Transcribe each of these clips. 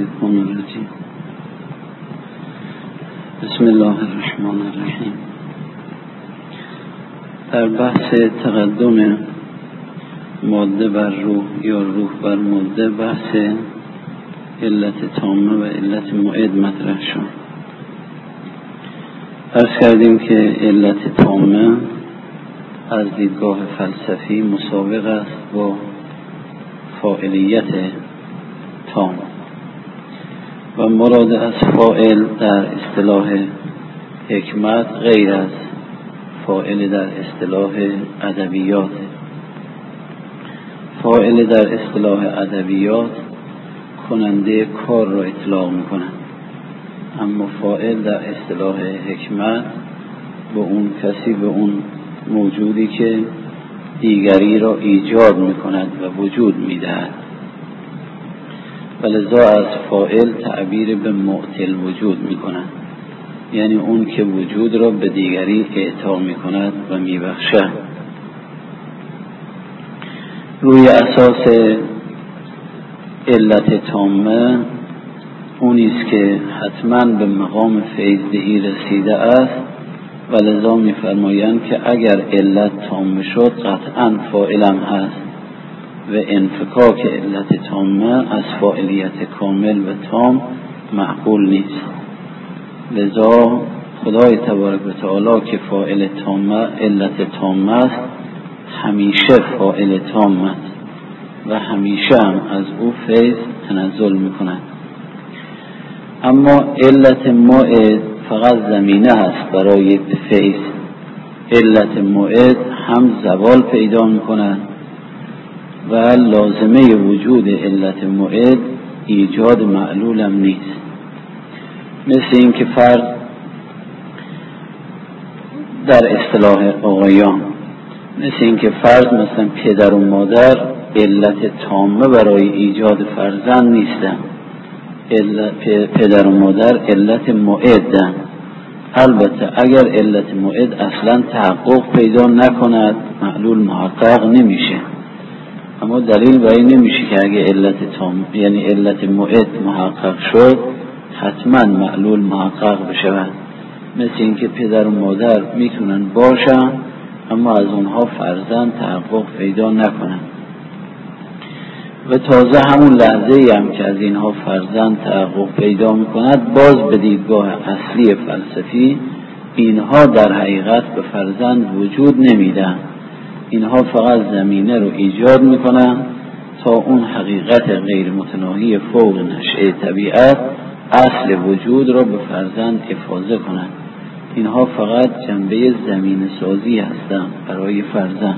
الشیطان الرجیم. بسم الله الرحمن الرحیم. در بحث تقدم ماده بر روح یا روح بر ماده، بحث علت تامه و علت معد مطرح شد. عرض کردیم که علت تامه از دیدگاه فلسفی مساوق است با فاعلیت تام و مراد از فاعل در اصطلاح حکمت غیر از فاعل در اصطلاح ادبیات. فاعل در اصطلاح ادبیات کننده کار را اطلاق می‌کند، اما فاعل در اصطلاح حکمت به اون کسی، به اون موجودی که دیگری را ایجاد می‌کند و وجود می‌دهد. ولذا از فاعل تعبیر به معطل وجود می‌کند، یعنی اون که وجود را به دیگری اعطا می‌کند و می‌بخشد. روی اساس علت تامه اونی است که حتما به مقام فیض‌دهی رسیده است، ولذا می‌فرمایند که اگر علت تامه شد قطعاً فاعلم هست و انفکاک علت تامه از فاعلیت کامل و تام معقول نیست. لذا خدای تبارک و تعالی که فاعل تامه، علت تامه است، همیشه فاعل تام است و همیشه هم از او فیض تنزل می‌کند. اما علت معد فقط زمینه است برای فیض. علت معد هم زوال پیدا می‌کند و لازمه وجود علت معد ایجاد معلول هم نیست. مثل این که فرض در اصطلاح آقایان، مثل این که فرض مثلا پدر و مادر علت تامه برای ایجاد فرزند نیستن، پدر و مادر علت معدن. البته اگر علت معد اصلا تحقق پیدا نکند معلول محقق نمیشه، اما دلیل بر این نمیشه که اگه علت تام یعنی علت معد محقق شد حتما معلول محقق بشود. مثل اینکه پدر و مادر میتونن باشن اما از اونها فرزند تحقق پیدا نکنن و تازه همون لحظه هم که از اینها فرزند تحقق پیدا میکند باز به دیدگاه اصلی فلسفی اینها در حقیقت به فرزند وجود نمیدن. اینها فقط زمینه رو ایجاد میکنن تا اون حقیقت غیر متناهی فوق نشأه طبیعت اصل وجود را به فرزند افاضه کنند. اینها فقط جنبه زمینه سازی هستند برای فرزند.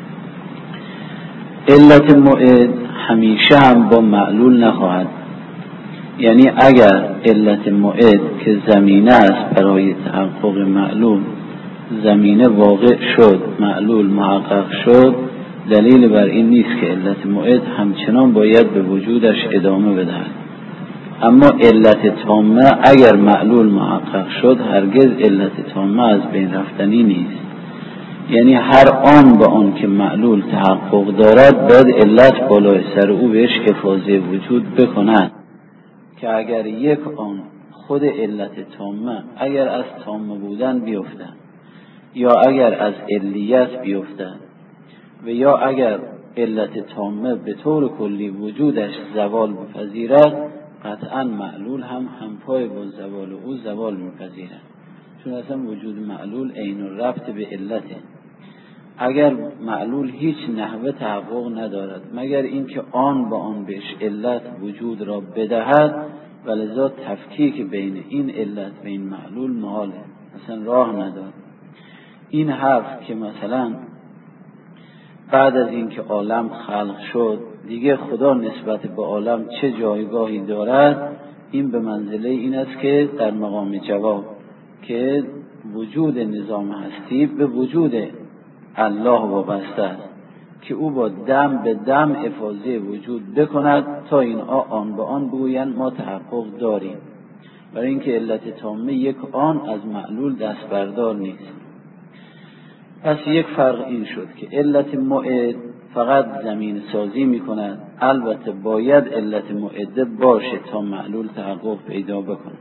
علت معد همیشه هم با معلول نخواهد، یعنی اگر علت معد که زمینه است برای تحقق معلول، زمینه واقع شد، معلول محقق شد، دلیل بر این نیست که علت معد همچنان باید به وجودش ادامه بدهد. اما علت تامه اگر معلول محقق شد هرگز علت تامه از بین رفتنی نیست، یعنی هر آن به آن که معلول تحقق دارد باید علت بالای سر او بهش افاضه وجود بکند، که اگر یک آن خود علت تامه اگر از تامه بودن بیفتد یا اگر از علیت بیفتد و یا اگر علت تامه به طور کلی وجودش زوال بپذیرد قطعا معلول هم همپای با زوال او زوال میپذیرد، چون اصلا وجود معلول عین الربط به علته. اگر معلول هیچ نحوه تحقق ندارد مگر اینکه آن با آن بهش علت وجود را بدهد، ولذا تفکیک بین این علت و این معلول محاله، اصلا راه ندارد. این حرف که مثلا بعد از اینکه عالم خلق شد دیگه خدا نسبت به عالم چه جایگاهی دارد، این به منزله این است که در مقام جواب که وجود نظام هستی به وجود الله وابسته است که او با دم به دم افاضه وجود بکند تا این آن به آن بگویند ما تحقق داریم، برای اینکه علت تامه یک آن از معلول دست بردار نیست. پس یک فرق این شد که علت معد فقط زمین سازی میکند. البته باید علت معده باشه تا معلول تحقق پیدا بکنه،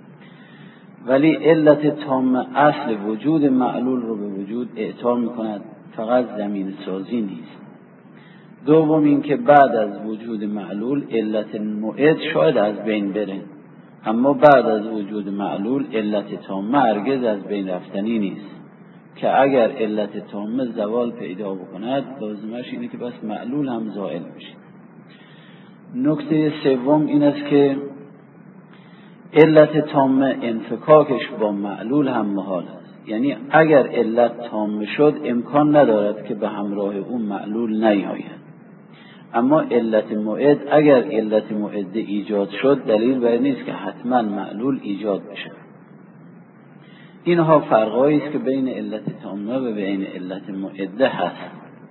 ولی علت تام اصل وجود معلول رو به وجود اعطا میکند، فقط زمین سازی نیست. دوم این که بعد از وجود معلول علت معد شاید از بین بره، اما بعد از وجود معلول علت تامه هرگز از بین رفتنی نیست، که اگر علت تامه زوال پیدا بکند لازمش اینه که بس معلول هم زائل بشه. نکته سوم این است که علت تامه انفکاکش با معلول هم محال است، یعنی اگر علت تامه شد امکان ندارد که به همراه اون معلول نیاید. اما علت معد، اگر علت معد ایجاد شد دلیل بر نیست که حتما معلول ایجاد بشه. اینها فرقایی است که بین علت تامه و بین علت معده هست.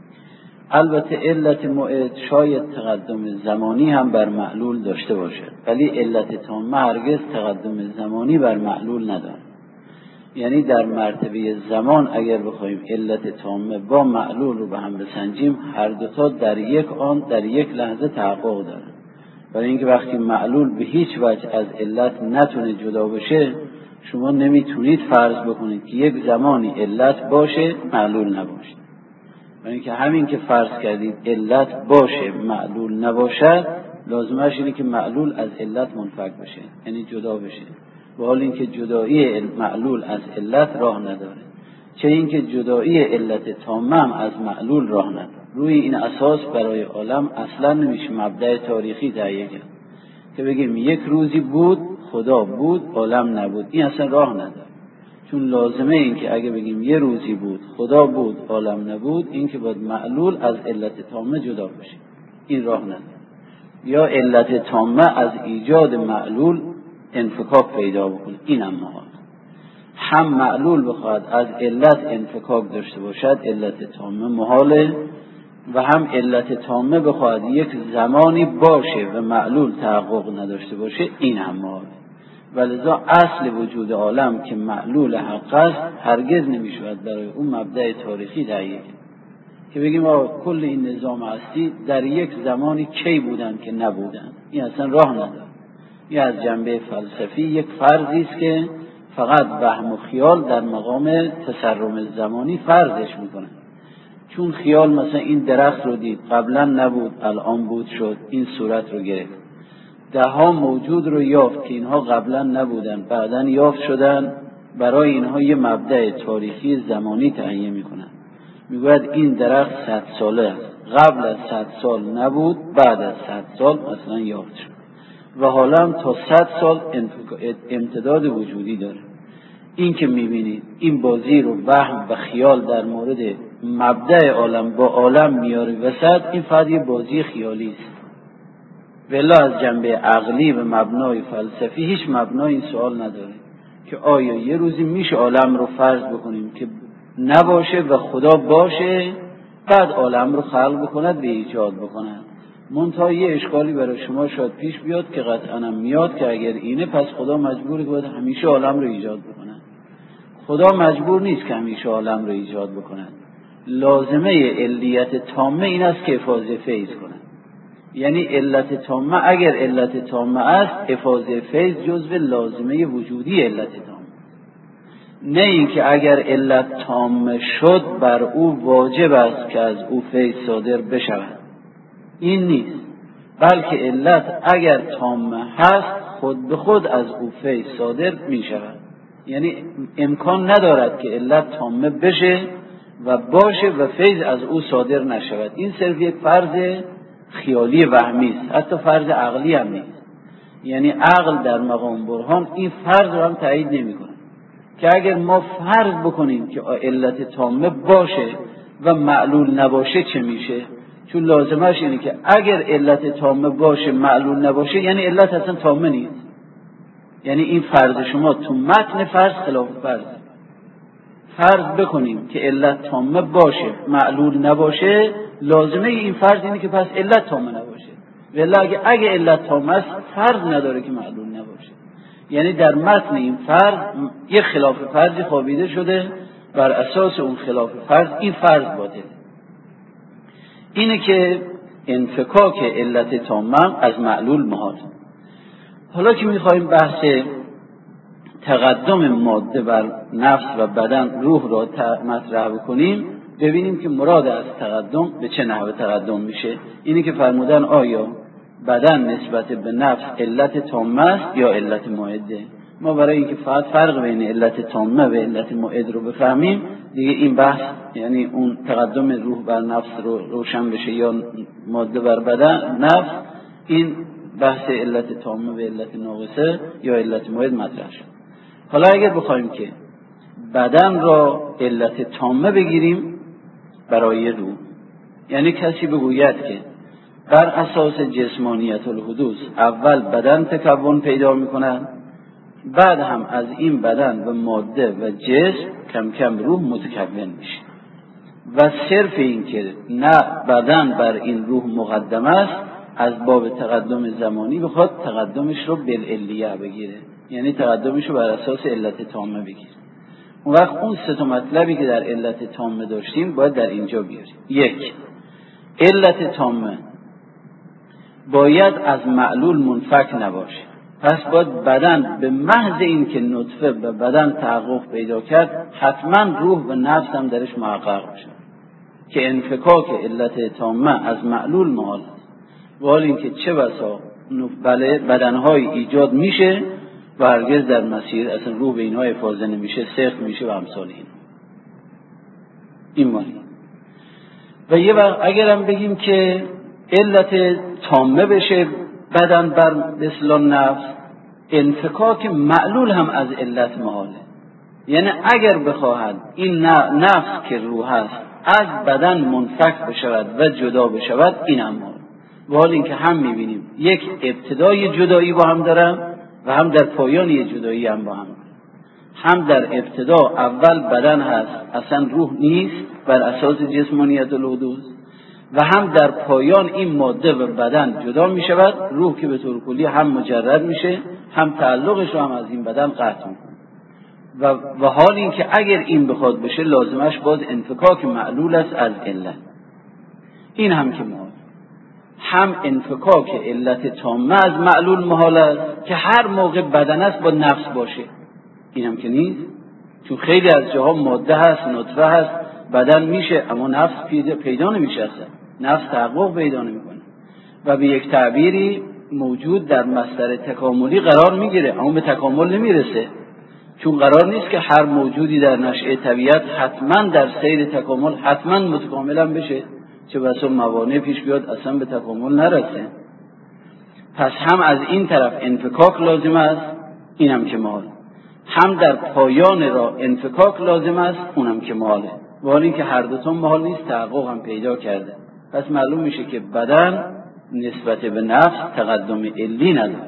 البته علت معد شاید تقدم زمانی هم بر معلول داشته باشد، ولی علت تامه هرگز تقدم زمانی بر معلول ندارد. یعنی در مرتبه زمان اگر بخوایم علت تامه با معلول رو به هم بسنجیم، هر دوتا در یک لحظه تحقق داره. برای اینکه وقتی معلول به هیچ وجه از علت نتونه جدا بشه، شما نمیتونید فرض بکنید که یک زمانی علت باشه معلول نباشه. برای اینکه همین که فرض کردید علت باشه معلول نباشد، لازمش اینه که معلول از علت منفک بشه، یعنی جدا بشه. به حال اینکه جدایی معلول از علت راه نداره، چه اینکه جدایی علت تامه هم از معلول راه نداره. روی این اساس برای عالم اصلا نمیشه مبدأ تاریخی تهیه کرد که بگیم یک روزی بود خدا بود عالم نبود. این اصلا راه نداره، چون لازمه این که اگه بگیم یه روزی بود خدا بود عالم نبود، این که باید معلول از علت تامه جدا بشه. این راه نداره. یا علت تامه از ایجاد معلول انفکاک پیدا بکنه، این هم محال. هم معلول بخواد از علت انفکاک داشته باشد علت تامه محاله، و هم علت تامه بخواد یک زمانی باشه و معلول تحقق نداشته باشه، این هم محاله. ولذا اصل وجود عالم که معلول حق است هرگز نمیشود برای اون مبدأ تاریخی تهیه که بگیم کل این نظام هستی در یک زمانی کی بودن که نبودن. این اصلا راه نداره. این از جنبه فلسفی یک فرضی است که فقط وهم و خیال در مقام تسرم زمانی فرضش میکنه. چون خیال مثلا این درخت رو دید قبلا نبود الان بود شد، این صورت رو گرفت. دهها موجود رو یافت که اینها قبلا نبودن بعداً یافت شدن، برای اینها یه مبدأ تاریخی زمانی تهیه میکنن. میگوید این درخت 100 ساله است، قبل از 100 سال نبود، بعد از 100 سال مثلا یافت شد و حالا هم تا 100 سال امتداد وجودی داره. این که میبینید این بازی رو وهم و خیال در مورد مبدأ عالم با عالم میاره وسط، این فقط یه بازی خیالی است. ولی از جنبه عقلی و مبنای فلسفی هیچ مبنای این سوال نداره که آیا یه روزی میشه عالم رو فرض بکنیم که نباشه و خدا باشه، بعد عالم رو خلق بکند و ایجاد بکند. منتها یه اشکالی برای شما شاید پیش بیاد که قطعاً میاد که اگر اینه پس خدا مجبوره که همیشه عالم رو ایجاد بکند. خدا مجبور نیست که همیشه عالم رو ایجاد بکند. لازمه علیت تامه این است که افاضه فیض کند. یعنی علت تامه اگر علت تامه است، افاضه فیض جزو لازمه وجودی علت تامه. نه اینکه اگر علت تامه شد بر او واجب است که از او فیض صادر بشود، این نیست. بلکه علت اگر تامه هست خود به خود از او فیض صادر می شود. یعنی امکان ندارد که علت تامه بشه و باشه و فیض از او صادر نشود. این صرف یک فرض خیالی وهمی است، حتی فرض عقلی هم نیست. یعنی عقل در مقام برهان این فرض رو هم تایید نمی‌کنه که اگر ما فرض بکنیم که علت تامه باشه و معلول نباشه چه میشه. چون لازمش اینه که اگر علت تامه باشه معلول نباشه یعنی علت اصلا تامه نیست. یعنی این فرض شما تو متن فرض خلاف فرض. فرض بکنیم که علت تامه باشه معلول نباشه، لازمه این فرض اینه که پس علت تامه نباشه. ولی اگه علت تامه است فرض نداره که معلول نباشه. یعنی در متن این فرض یک خلاف فرضی خوابیده شده، بر اساس اون خلاف فرض این فرض باطله. اینه که انفکاک علت تامه از معلول محال. حالا که میخوایم بحث تقدم ماده بر نفس و بدن روح را مطرح بکنیم، ببینیم که مراد از تقدم به چه نحو تقدم میشه. اینه که فرمودن آیا بدن نسبت به نفس علت تامه است یا علت معده. ما برای اینکه فقط فرق بین علت تامه و علت معد رو بفهمیم دیگه این بحث، یعنی اون تقدم روح بر نفس رو روشن بشه یا ماده بر بدن نفس، این بحث علت تامه و علت ناقصه یا علت معد مطرح شد. حالا اگر بخوایم که بدن را علت تامه بگیریم برای روح، یعنی کسی بگوید که بر اساس جسمانیت الحدوث اول بدن تکون پیدا میکنند، بعد هم از این بدن و ماده و جسم کم کم روح متکون میشه و صرف این که نه بدن بر این روح مقدم است، از باب تقدم زمانی بخواد تقدمش رو بالعلیه بگیره، یعنی تقدمش رو بر اساس علت تامه بگیره. اون وقت اون سه تا مطلبی که در علت تامه داشتیم باید در اینجا بیاریم. یک، علت تامه باید از معلول منفک نباشه، پس باید بدن به محض این که نطفه به بدن تحقق پیدا کرد حتما روح و نفس هم درش محقق باشه، که انفکاک علت تامه از معلول محال است. و حال این که چه بسا بدنهای ایجاد میشه و هرگز در مسیر اصلا روح به اینها افاضه نمیشه، سخت میشه و امثال این مالی. و یه وقت اگرم بگیم که علت تامه بشه بدن بر مثل نفس، انفکاک معلول هم از علت محاله. یعنی اگر بخواهد این نفس که روح هست از بدن منفک بشود و جدا بشود، این هم محال. و حال اینکه هم میبینیم یک ابتدای جدایی با هم دارن و هم در پایان یه جدایی هم با هم در ابتدا اول بدن هست اصلا روح نیست بر اساس جسمانیت الحدوث، و هم در پایان این ماده و بدن جدا می شود، روح که به طور کلی هم مجرد میشه هم تعلقش رو هم از این بدن قطع میکنه. و حال این که اگر این بخواد بشه لازمش باز انفکاک معلول است از علت. این هم که محال، هم انفکاک علت تامه از معلول محال است که هر موقع بدن است با نفس باشه، این هم که نیست، چون خیلی از جاها ماده هست، نطفه هست، بدن میشه اما نفس پیدا نمیشه، اصلا نفس تحقق پیدا نمیکنه و به یک تعبیری موجود در مصدر تکاملی قرار میگیره اما به تکامل نمیرسه، چون قرار نیست که هر موجودی در نشأه طبیعت حتما در سیر تکامل حتما متکاملا بشه، چه بسا موانع پیش بیاد اصلا به تکامل نرسه. پس هم از این طرف انفکاک لازم است، اینم که محال، هم در پایان را انفکاک لازم است، اونم که محاله. و حال این که هر دوتا محال نیست، تحقق هم پیدا کرده. پس معلوم میشه که بدن نسبت به نفس تقدم علی نداره.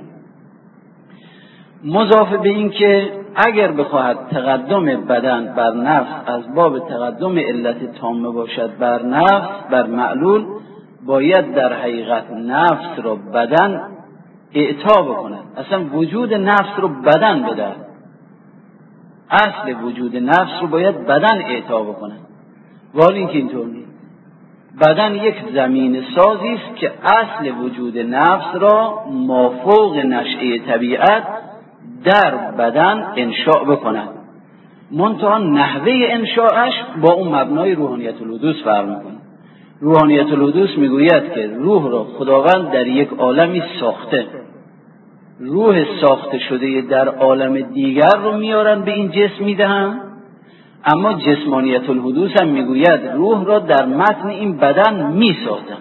مضاف به این که اگر بخواهد تقدم بدن بر نفس از باب تقدم علت تامه باشد بر نفس بر معلول، باید در حقیقت نفس را بدن اعطا بکند، اصلا وجود نفس رو بدن بدهد، اصل وجود نفس رو باید بدن اعطا بکند. ولی اینکه اینطور نیست، بدن یک زمین سازی است که اصل وجود نفس را مافوق نشأه طبیعت در بدن انشاء بکند، منتها نحوه انشاءش با اون مبنای روحانیت الحدوث فرق میکنه. روحانیت الحدوث میگوید که روح را خداوند در یک عالمی ساخته، روح ساخته شده در عالم دیگر رو میارن به این جسم میدهن، اما جسمانیت الحدوث هم میگوید روح را در متن این بدن میسازن.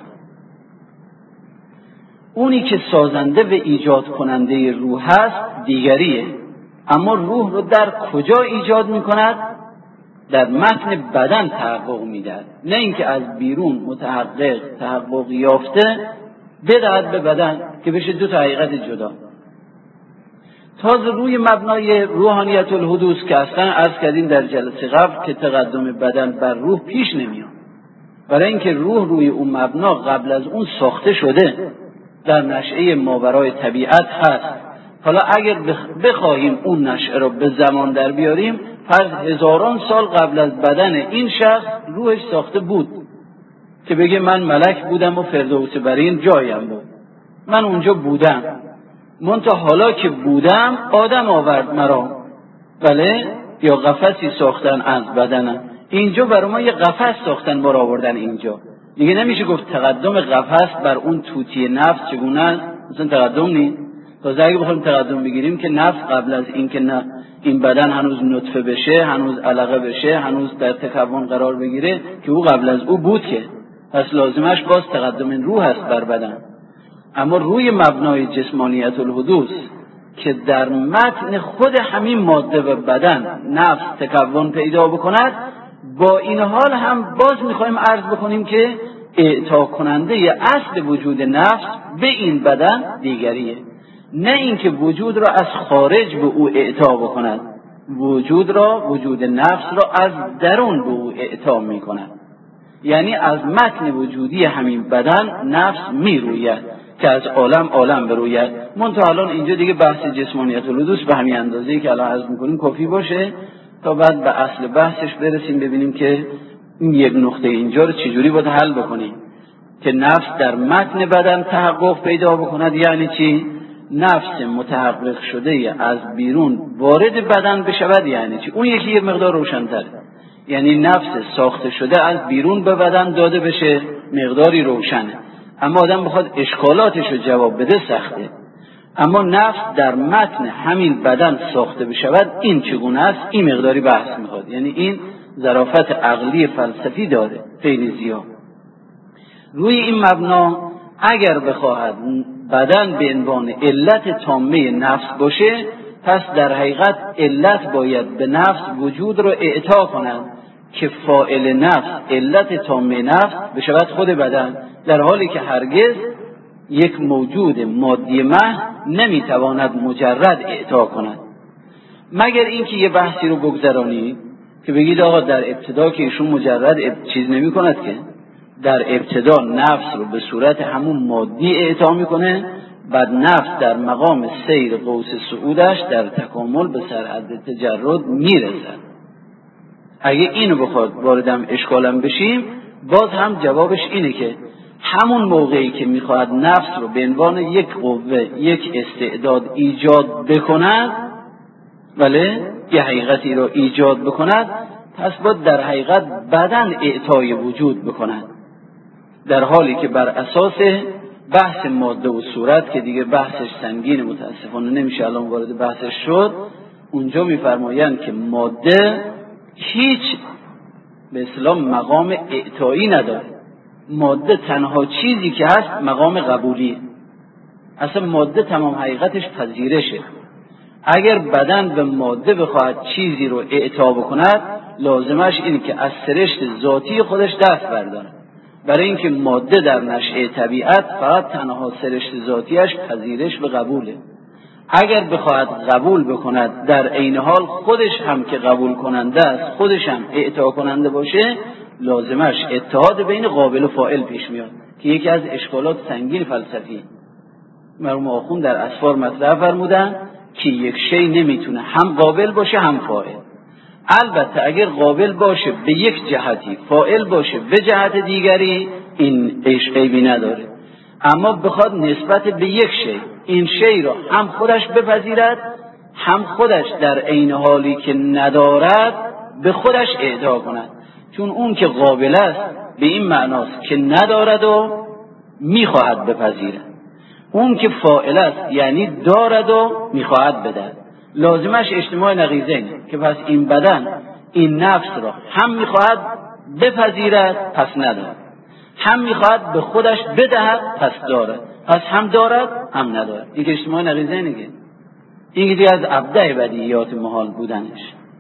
اونی که سازنده و ایجاد کننده روح هست دیگریه، اما روح رو در کجا ایجاد میکند؟ در متن بدن تحقق میدهد، نه اینکه از بیرون متحقق تحقق یافته بدهد به بدن که بشه دو تا حقیقت جدا. تازه روی مبنای روحانیت الحدوث که اصلا عرض کردیم در جلسه قبل که تقدم بدن بر روح پیش نمیاد، برای اینکه روح روی اون مبنا قبل از اون ساخته شده، در نشأه ماورای طبیعت هست. حالا اگر بخواهیم اون نشأه رو به زمان در بیاریم، پس هزاران سال قبل از بدن این شخص روحش ساخته بود، که بگه من ملک بودم و فردوس برین جایم بود، من اونجا بودم، منتها حالا که بودم آدم آورد مرا، بله، یا قفسی ساختن از بدنم. اینجا برای ما یه قفس ساختن، ما را آوردن اینجا. دیگه نمیشه گفت تقدم قفس بر اون توتی نفس چگونه است، مثلا تقدم نیست. تازه اگه بخوایم تقدم بگیریم که نفس قبل از این که نه این بدن هنوز نطفه بشه، هنوز علقه بشه، هنوز در تکون قرار بگیره، که او قبل از او بود، که پس لازمش باز تقدم روح است بر بدن. اما روی مبنای جسمانیت الحدوث که در متن خود همین ماده و بدن نفس تکون پیدا بکند، با این حال هم باز میخوایم عرض بکنیم که اعطا کننده ی اصل وجود نفس به این بدن دیگریه، نه اینکه وجود را از خارج به او اعطا بکند، وجود نفس را از درون به او اعطا میکند. یعنی از متن وجودی همین بدن نفس میروید که از عالم بروید. منتها الان اینجا دیگه بحث جسمانیت الحدوث به همین اندازه‌ای که الان عرض میکنیم کافی باشه تا بعد به اصل بحثش برسیم، ببینیم که این یک نقطه اینجا رو چجوری باید حل بکنیم که نفس در متن بدن تحقق پیدا بکند. یعنی چی؟ نفس متحقق شده از بیرون وارد بدن بشود. یعنی چی؟ اون یکی یه مقدار روشن‌تره، یعنی نفس ساخته شده از بیرون به بدن داده بشه، مقداری روشنه، اما آدم بخواد اشکالاتش رو جواب بده سخته. اما نفس در متن همین بدن ساخته بشود، این چگونه است؟ این مقداری بحث میخواد. یعنی این ظرافت عقلی فلسفی داره خیلی زیاد. روی این مبنا اگر بخواهد بدن به عنوان علت تامه نفس باشه، پس در حقیقت علت باید به نفس وجود رو اعطا کند که فاعل نفس، علت تامه نفس بشود خود بدن، در حالی که هرگز یک موجود مادی محض نمیتواند مجرد اعطا کند، مگر اینکه یه بحثی رو بگذرانید که بگید آقا در ابتدا که ایشون مجرد چیز نمی کند، که در ابتدا نفس رو به صورت همون مادی اعطا میکنه، بعد نفس در مقام سیر قوس صعودش در تکامل به سرحد تجرد میرسد. اگه اینو بخواد واردم اشکالم بشیم، باز هم جوابش اینه که همون موقعی که میخواد نفس رو به عنوان یک قوه، یک استعداد ایجاد بکند، بله، یه حقیقتی رو ایجاد بکند، پس باید در حقیقت بدن اعطای وجود بکند، در حالی که بر اساس بحث ماده و صورت که دیگه بحثش سنگین متاسفانه نمیشه الان وارد بحثش شد، اونجا میفرمایند که ماده هیچ به اصطلاح مقام اعطایی نداره. ماده تنها چیزی که هست مقام قبولی، اصلا ماده تمام حقیقتش پذیرشه. اگر بدن به ماده بخواهد چیزی رو اعطا بکند، لازمش اینه که از سرشت ذاتی خودش دست برداره، برای اینکه ماده در نشأه طبیعت فقط تنها سرشت ذاتیش پذیرش و قبوله. اگر بخواهد قبول بکند، در عین حال خودش هم که قبول کننده است، خودش هم اعطا کننده باشه، لازمش اتحاد بین قابل و فاعل پیش میاد که یکی از اشکالات سنگین فلسفی. مرحوم آخوند در اسفار مطرح فرمودن که یک شی نمیتونه هم قابل باشه هم فاعل. البته اگر قابل باشه به یک جهتی، فاعل باشه به جهت دیگری، این عیبی نداره. اما بخواد نسبت به یک شی، این شی را هم خودش بپذیرد، هم خودش در عین حالی که ندارد به خودش اعطا کند. چون اون که قابل است به این معناست که ندارد و میخواهد بپذیرد، اون که فاعل است یعنی دارد و میخواهد بدهد. لازمش اجتماع نقیضین که پس این بدن این نفس را هم میخواهد بپذیرد پس ندارد، هم میخواهد به خودش بدهد پس دارد، پس هم دارد هم ندارد. این که اجتماع نقیضینه، که این که از ابدع بدیهیات محال بودنش.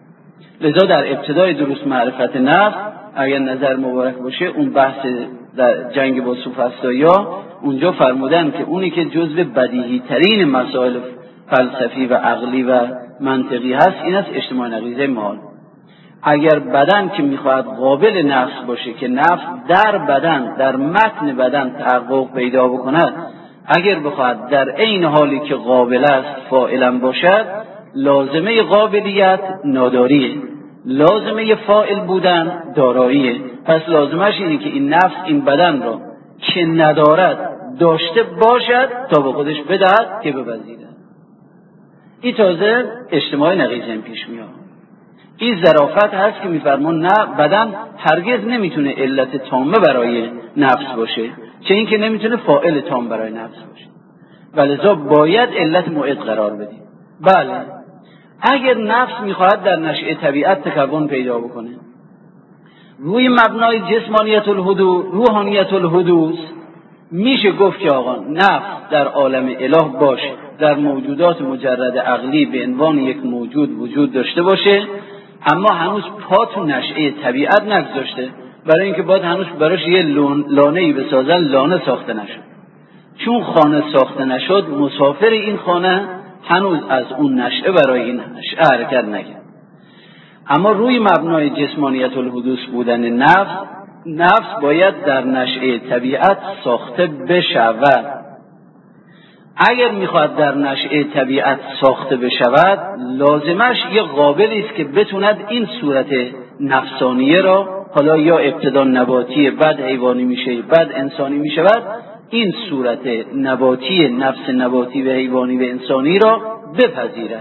لذا در ابتدای دروس معرفت نفس اگر نظر مبارک باشه، اون بحث در جنگ با سوفسطائی‌ها، اونجا فرمودن که اونی که جزو بدیهی ترین مسائل فلسفی و عقلی و منطقی هست این است اجتماع نقیضه محال. اگر بدن که میخواهد قابل نفس باشه، که نفس در بدن، در متن بدن تحقق پیدا بکند، اگر بخواهد در عین حالی که قابل است فاعلا باشد، لازمه قابلیت ناداریه. لازمه فاعل بودن داراییه، پس لازمش اینه که این نفس این بدن را که ندارد داشته باشد تا به خودش بدهد که بپذیرد. این تازه اجتماع نقیض پیش میاد. این ظرافت هست که میفرمان نه، بدن هرگز نمیتونه علت تامه برای نفس باشه، چه اینکه نمیتونه فاعل تام برای نفس باشه، ولذا باید علت موعد قرار بدیم. بله، اگر نفس میخواهد در نشأه طبیعت تکون پیدا بکنه روی مبنای جسمانیت الحدوث، روحانیت الحدوث، میشه گفت که آقا نفس در عالم اله باشه، در موجودات مجرد عقلی به عنوان یک موجود وجود داشته باشه، اما هنوز پا تو نشأه طبیعت نگذاشته، برای اینکه باید هنوز براش یه لانه‌ای بسازن، لانه ساخته نشد. چون خانه ساخته نشد، مسافر این خانه هنوز از اون نشأه برای این نشأه حرکت نکرد. اما روی مبنای جسمانیت الحدوث بودن نفس باید در نشأه طبیعت ساخته بشود. اگر میخواد در نشأه طبیعت ساخته بشود، لازمش یه قابلی است که بتوند این صورت نفسانیه را، حالا یا ابتدا نباتی بعد حیوانی میشه بعد انسانی میشود، این صورت نباتی، نفس نباتی و حیوانی و انسانی را بپذیرد.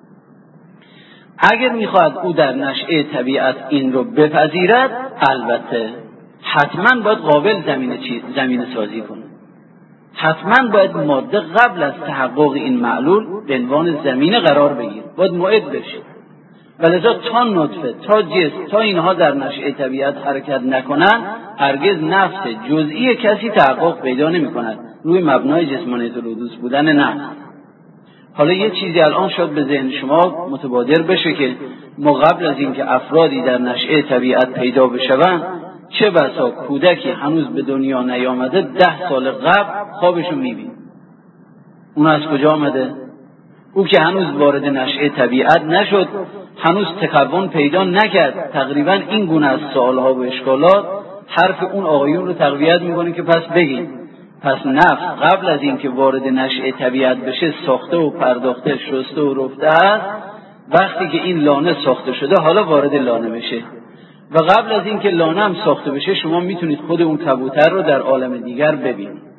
اگر میخواد او در نشأه طبیعت این رو بپذیرد، البته حتما باید قابل زمینه سازی کنه. حتما باید ماده قبل از تحقق این معلول به عنوان زمینه قرار بگیر، باید موعد بشه. ولذا تا نطفه، تا جسم، تا اینها در نشأه طبیعت حرکت نکنن، هرگز نفس جزئی کسی تحقق پیدا نمی کند روی مبنای جسمانیت الحدوث بودن نفس. حالا یه چیزی الان شاید به ذهن شما متبادر بشه که ما قبل از اینکه افرادی در نشأه طبیعت پیدا بشوند، چه بسا کودکی هنوز به دنیا نیامده 10 سال قبل خوابشو میبینه. اون از کجا آمده؟ او که هنوز وارد نشأه طبیعت نشد، هنوز تکون پیدا نکرد. تقریبا این گونه از سوالها و اشکالات حرف اون آقایون رو تقویت میکنه که پس بگیم، پس نفس قبل از اینکه وارد نشأه طبیعت بشه ساخته و پرداخته، شسته و رفته است. وقتی که این لانه ساخته شده، حالا وارد لانه بشه، و قبل از اینکه لانه هم ساخته بشه شما میتونید خود اون کبوتر رو در عالم دیگر ببینید.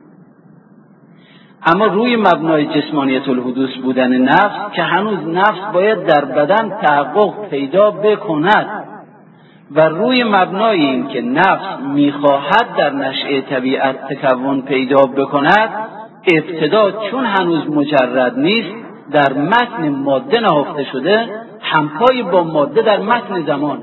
اما روی مبنای جسمانیت الحدوث بودن نفس، که هنوز نفس باید در بدن تحقق پیدا بکند، و روی مبنای این که نفس میخواهد در نشأه طبیعت تکون پیدا بکند، ابتدا چون هنوز مجرد نیست در متن ماده نهفته شده، همپای با ماده در متن زمان.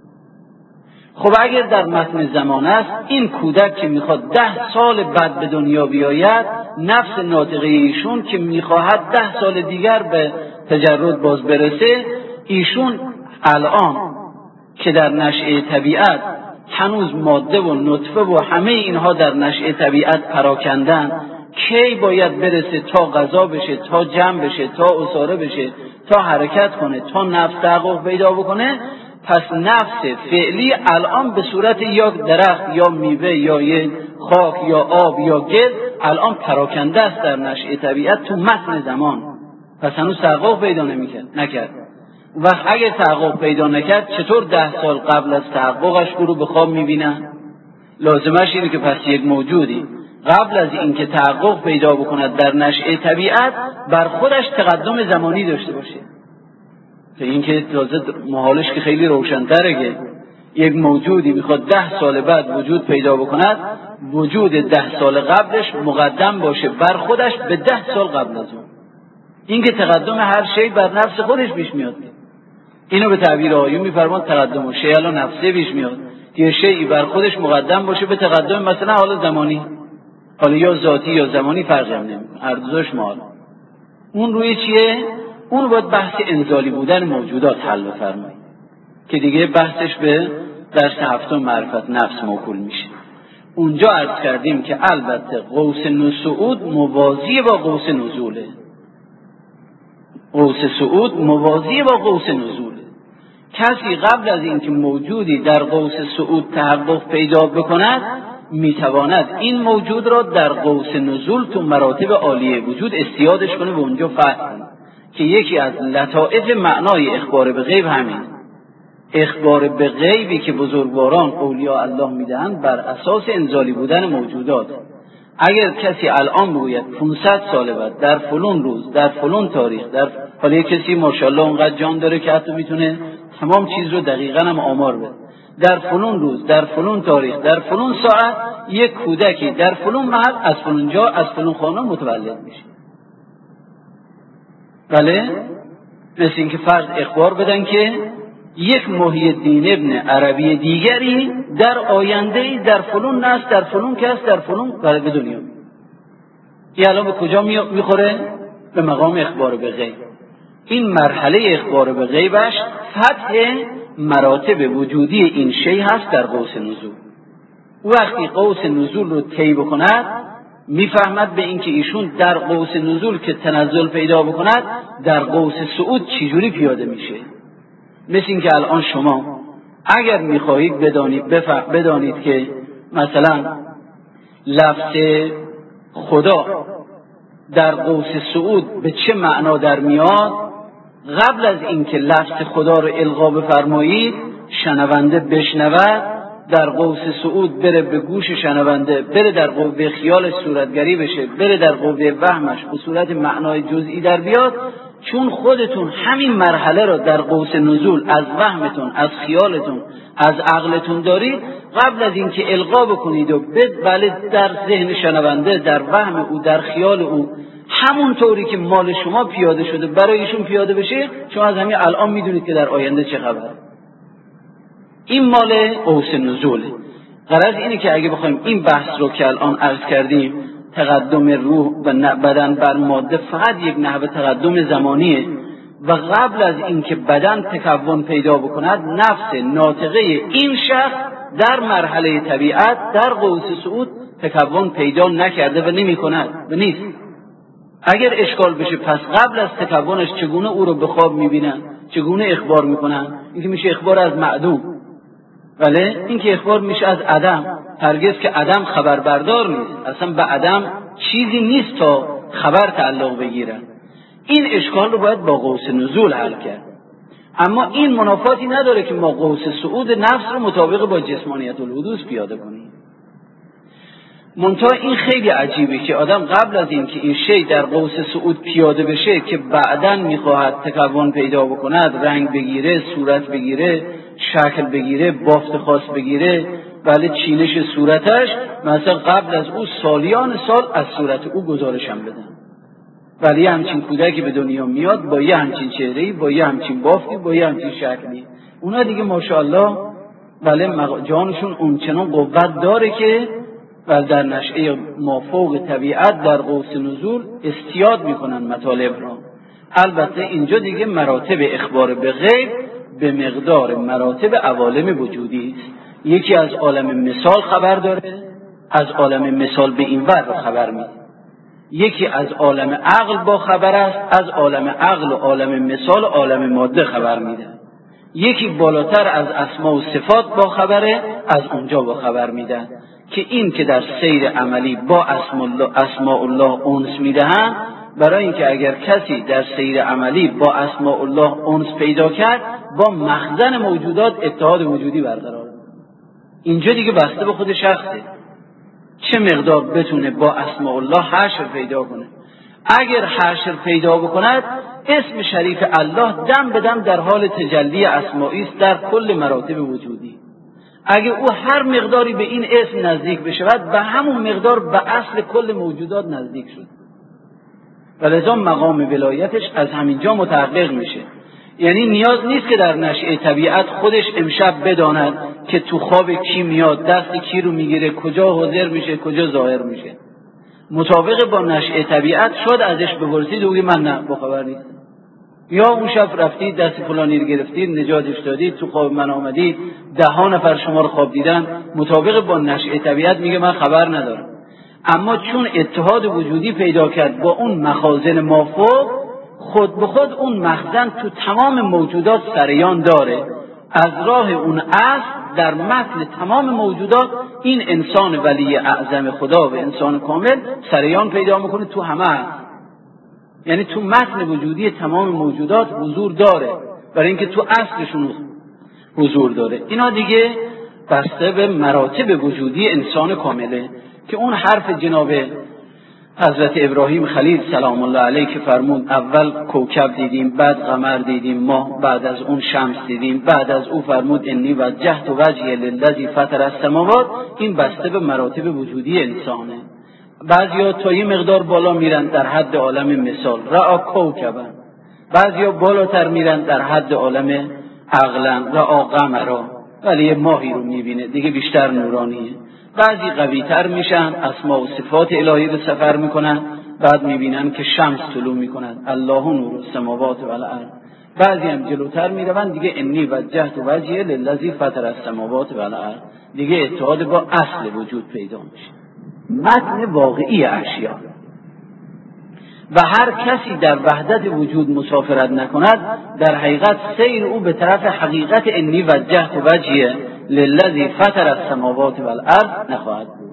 خب اگر در متن زمان است، این کودک که میخواد 10 سال بعد به دنیا بیاید، نفس ناطقه ایشون که میخواهد 10 سال دیگر به تجرد باز برسه، ایشون الان که در نشأه طبیعت هنوز ماده و نطفه و همه اینها در نشأه طبیعت پراکندن، کی باید برسه تا غذا بشه، تا جمع بشه، تا اساره بشه، تا حرکت کنه، تا نفس تحقق پیدا بکنه. پس نفس فعلی الان به صورت یا درخت یا میوه یا یه خاک یا آب یا گل الان پراکنده است در نشأه طبیعت تو متن زمان، پس هنوز تحقق پیدا نکرد. و اگه تحقق پیدا نکرد، چطور 10 سال قبل از تحققش رو به خواب میبینن؟ لازمش اینه که پس یک موجودی قبل از اینکه تحقق پیدا بکند در نشأه طبیعت، بر خودش تقدم زمانی داشته باشه. تا اینکه تازه محالش که خیلی روشن‌تره که یک موجودی میخواد 10 سال بعد وجود پیدا بکند، وجود 10 سال قبلش مقدم باشه بر خودش به 10 سال قبل از اون. این که تقدم هر شی بر نفس خودش پیش میاد. اینو به تعبیر آیون میفرمان تقدم و شیء علی نفسه پیش میاد، که شیئی بر خودش مقدم باشه به تقدم، مثلا حالا زمانی، حالا یا ذاتی یا زمانی فرق نمیکنه، هر دوش مال. اون روی چیه؟ اون باید بحث انزالی بودن موجودات حل بفرمایید که دیگه بحثش به درس هفتم معرفت نفس موکول میشه. اونجا عرض کردیم که البته قوس صعود موازی با قوس نزوله. قوس صعود موازی با قوس نزوله. کسی قبل از اینکه موجودی در قوس صعود تحقق پیدا بکند، میتواند این موجود را در قوس نزول تو مراتب عالیه وجود استیادش کنه و اونجا فهم کنه، که یکی از لطائف معنای اخبار به غیب همین. اخبار به غیبی که بزرگواران اولیاء الله میدهند بر اساس انزالی بودن موجودات. اگر کسی الان بگوید 500 سال بعد در فلان روز در فلان تاریخ حالا یک کسی ماشاءالله اونقدر جان داره که حتی میتونه تمام چیز رو دقیقاً هم آمار بده، در فلان روز در فلان تاریخ در فلان ساعت یک کودکی در فلان محل از فلان جا از فلان خانه متولد میشه. بله، مثل اینکه فرض اخبار بدن که یک محی الدین ابن عربی دیگری در آینده در فلان نسل در فلان کس در فلان به دنیا میاد. این الان به کجا میخوره؟ به مقام اخبار به غیب. این مرحله اخبار به غیبش فتح مراتب وجودی این شی هست در قوس نزول. وقتی قوس نزول رو طی بکند میفهمد به اینکه ایشون در قوس نزول که تنزل پیدا بکند در قوس صعود چجوری پیاده میشه. مثل اینکه الان شما اگر میخواهید بدانید که مثلا لفظ خدا در قوس صعود به چه معنا در میاد، قبل از اینکه لفظ خدا رو القا بفرمایید شنونده بشنود، در قوس صعود بره به گوش شنونده، بره در قوه خیال صورتگری بشه، بره در قوه وهمش به صورت معنای جزئی در بیاد. چون خودتون همین مرحله را در قوس نزول از وهمتون از خیالتون از عقلتون دارید، قبل از اینکه القا بکنید و بله در ذهن شنونده در وهم او در خیال او همون طوری که مال شما پیاده شده برای ایشون پیاده بشه، شما از همین الان میدونید که در آینده چه خبره. این مال قوس نزوله. غرض اینه که اگه بخوایم این بحث رو که الان عرض کردیم تقدم روح و بدن بر ماده فقط یک نحوه تقدم زمانیه و قبل از اینکه بدن تکون پیدا بکند نفس ناطقه این شخص در مرحله طبیعت در قوس صعود تکون پیدا نکرده و نمی کند و نیست. اگر اشکال بشه پس قبل از تکونش چگونه او رو به خواب میبینن، چگونه اخبار میکنن؟ این که میشه اخبار از معدوم. بله، این که اخبار میشه از عدم. هرگز که عدم خبر بردار نیست، اصلا به عدم چیزی نیست تا خبر تعلق بگیره. این اشکال رو باید با قوس نزول حل کرد. اما این منافاتی نداره که ما قوس صعود نفس رو مطابق با جسمانیت الحدوث پیاده کنیم. منتها این خیلی عجیبه که آدم قبل از این که این شی در قوس صعود پیاده بشه که بعداً میخواهد تکون پیدا بکند، رنگ بگیره، صورت بگیره، شکل بگیره، بافت خاص بگیره، بله چینش صورتش، مثلا قبل از او سالیان سال از صورت او گزارشم بدن. ولی همچین کودکی به دنیا میاد با یه همچین چهره‌ای، با یه همچین بافتی، با یه همچین شکلی. اونا دیگه ماشاءالله بله جانشون اونچنان قوت داره که و در نشأه مافوق طبیعت در قوس نزول استیاد میکنن مطالب را. البته اینجا دیگه مراتب اخبار به غیب به مقدار مراتب عوالم وجودی است. یکی از عالم مثال خبر داره، از عالم مثال به این ور خبر میده. یکی از عالم عقل با خبر است، از عالم عقل و عالم مثال و عالم ماده خبر میده. یکی بالاتر از اسما و صفات با خبره، از اونجا با خبر میدن که این که در سیر عملی با اسماء الله انس میدهن، برای اینکه اگر کسی در سیر عملی با اسماء الله انس پیدا کرد با مخزن موجودات اتحاد وجودی برقرار. اینجا دیگه بسته به خود شخصه چه مقدار بتونه با اسماء الله حشر پیدا کنه. اگر حشر پیدا بکند اسم شریف الله دم به دم در حال تجلی اسمائی است در کل مراتب وجودی. اگر او هر مقداری به این اسم نزدیک بشود به همون مقدار به اصل کل موجودات نزدیک شد و لذا مقام ولایتش از همینجا متحقق میشه. یعنی نیاز نیست که در نشأه طبیعت خودش امشب بداند که تو خواب کی میاد، دست کی رو میگیره، کجا حاضر میشه، کجا ظاهر میشه. مطابق با نشأه طبیعت شد ازش بپرسید و بگی من نه با خبر نیست. یا اون شب رفتید دست فلانی رو گرفتید نجاتش دادید، تو خواب من آمدید 10 نفر شما رو خواب دیدن، مطابق با نشأه طبیعت میگه من خبر ندارم. اما چون اتحاد وجودی پیدا کرد با اون مخازن مافوق، خود به خود اون مخزن تو تمام موجودات سریان داره. از راه اون اصل در متن تمام موجودات این انسان ولی اعظم خدا و انسان کامل سریان پیدا میکنه تو همه هست. یعنی تو متن وجودی تمام موجودات حضور داره برای اینکه تو اصلشون هست. حضور داره. اینا دیگه بسته به مراتب وجودی انسان کامله که اون حرف جناب حضرت ابراهیم خلیل سلام الله علیه که فرمود اول کوکب دیدیم، بعد قمر دیدیم، ماه، بعد از اون شمس دیدیم، بعد از او فرمود انی وجهت وجهی للذی فطر السماوات، این بسته به مراتب وجودی انسانه. بعضیا تا یه مقدار بالا میرن در حد عالم مثال رأى کوکبا، بعضیا بالاتر میرن در حد عالم عقلا رأى قمرا، ولی یه ماهی رو میبینه دیگه بیشتر نورانیه. بعضی قوی تر میشن، اسما و صفات الهی رو سفر میکنن، بعد میبینن که شمس طلوع میکند الله نور السماوات و الارض. بعضی هم جلوتر میرون دیگه انی وجهت وجهی للذی فطر السماوات و الارض، دیگه اتحاد با اصل وجود پیدا میشه، متن واقعی اشیا. و هر کسی در وحدت وجود مسافرت نکند در حقیقت سیر او به طرف حقیقت انی وجهت وجهی للذی فطر السماوات و الارض نخواهد بود.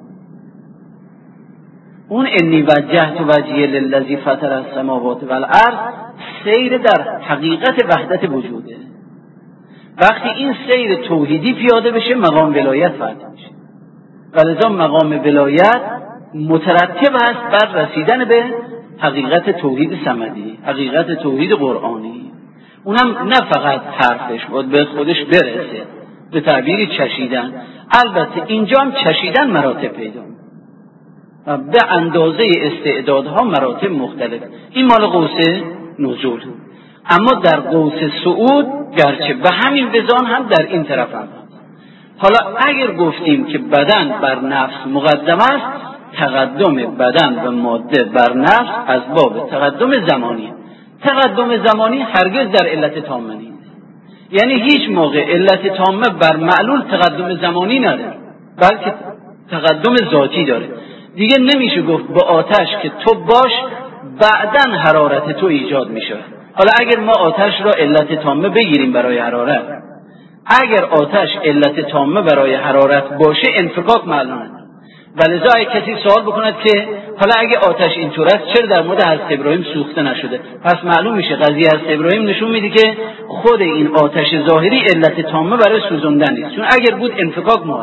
اون انی وجهت وجهی للذی فطر السماوات و الارض سیر در حقیقت وحدت وجوده. وقتی این سیر توحیدی پیاده بشه مقام ولایت فتح میشه، ولذا مقام ولایت مترتب است بر رسیدن به حقیقت توحید صمدی، حقیقت توحید قرآنی. اونم نه فقط حرفش باید به خودش برسه، به تعبیری چشیدن. البته اینجا هم چشیدن مراتب پیدا و به اندازه استعدادها مراتب مختلف. این مال قوس نزول، اما در قوس صعود گرچه به همین وزان هم در این طرف هم. حالا اگر گفتیم که بدن بر نفس مقدم است، تقدم بدن و ماده بر نفس از باب تقدم زمانی. تقدم زمانی هرگز در علت تامه نیست، یعنی هیچ موقع علت تامه بر معلول تقدم زمانی نداره، بلکه تقدم ذاتی داره. دیگه نمیشه گفت با آتش که تو باش بعدن حرارت تو ایجاد میشه. حالا اگر ما آتش را علت تامه بگیریم برای حرارت، اگر آتش علت تامه برای حرارت باشه انفکاک معلومه. ولذا اگه کسی سوال بکند که حالا اگه آتش اینطور است چرا در مورد حضرت ابراهیم سوخته نشده، پس معلوم میشه قضیه حضرت ابراهیم نشون میده که خود این آتش ظاهری علت تامه برای سوزوندن نیست، چون اگر بود انفکاک محال.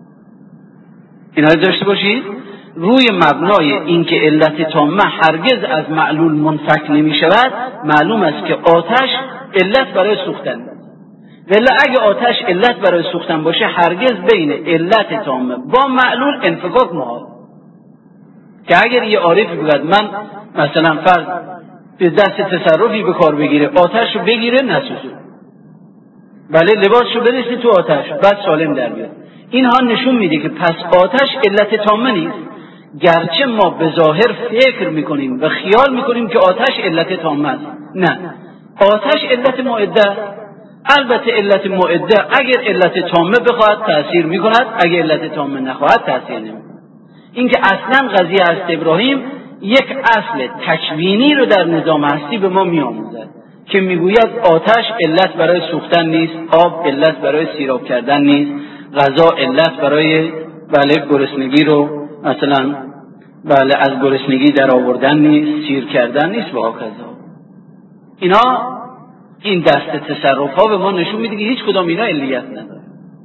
اینا رو داشته باشید روی مبنای اینکه علت تامه هرگز از معلول منفک نمیشود، معلوم است که آتش علت برای سوختن است. ولی اگه آتش علت برای سوختن باشه هرگز بین علت تامه با معلول انفکاک محال. که اگر یه عارفی بگوید من مثلا فرض به دست تصرفی به کار بگیره، آتش رو بگیره نسوزه، بله لباسشو برسی تو آتش بعد سالم در بیاد، اینها نشون میده که پس آتش علت تامه نیست. گرچه ما به ظاهر فکر میکنیم و خیال میکنیم که آتش علت تامه است، نه، آتش علت معده. البته علت معده اگر علت تامه بخواهد تأثیر میکند، اگر علت تامه نخواهد تأثیر نمیکند. این که اصلا قضیه از ابراهیم یک اصل تکوینی رو در نظام هستی به ما میآموزد که میگوید آتش علت برای سوختن نیست، آب علت برای سیراب کردن نیست، غذا علت برای گرسنگی رو مثلا از گرسنگی در آوردن نیست، سیر کردن نیست و هکذا. اینا این دست تصرف ها به ما نشون میده که هیچ کدام اینا علیت نداره.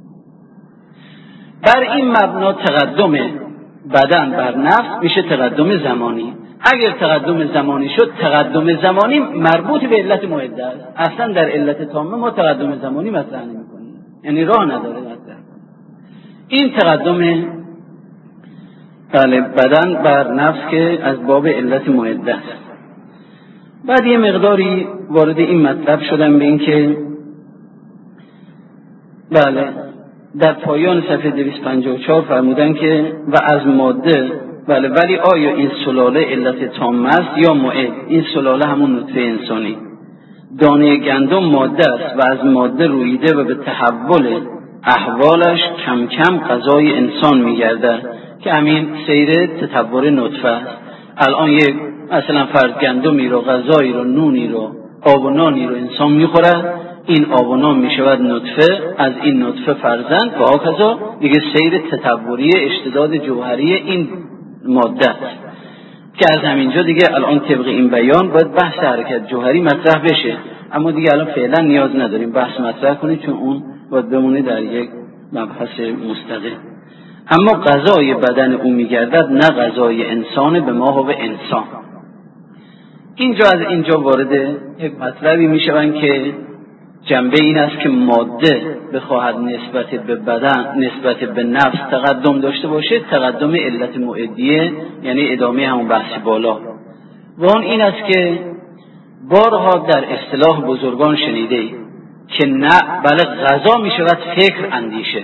بر این مبنا تقدم بدن بر نفس میشه تقدم زمانی. اگر تقدم زمانی شد، تقدم زمانی مربوط به علت معده است. اصلا در علت تامه ما تقدم زمانی مطرح نمی‌کنیم، یعنی راه نداره مطرح. این تقدم بدن بر نفس که از باب علت معده است. بعد یه مقداری وارد این مطلب شدم به این که در پایان صفحه 254 فرمودن که و از ماده ولی آیا این سلاله علت تامه است یا معد؟ این سلاله همون نطفه انسانی، دانه گندم ماده است و از ماده رویده و به تحول احوالش کم کم غذای انسان میگرده که همین سیر تطور نطفه است. الان یک مثلا فرض گندمی رو، غذایی رو، نونی رو، آب و نانی رو انسان میخوره، این آب و نان میشود نطفه، از این نطفه فرزند و هکذا دیگه سیر تطوری اشتداد جوهری این ماده است که از همینجا دیگه الان طبق این بیان باید بحث حرکت جوهری مطرح بشه، اما دیگه الان فعلا نیاز نداریم بحث مطرح کنیم چون اون باید بمونه در یک مبحث مستقل. اما غذای بدن او میگردد نه غذای انسان به ما و به انسان. اینجا از اینجا وارد یک مطلبی میشوند که جنبه این است که ماده بخواهد نسبت به بدن، نسبت به نفس تقدم داشته باشه، تقدم علت معدیه، یعنی ادامه همون بحث بالا. و اون این است که بارها در اصطلاح بزرگان شنیده ای که نه، بله غذا می شود فکر اندیشه.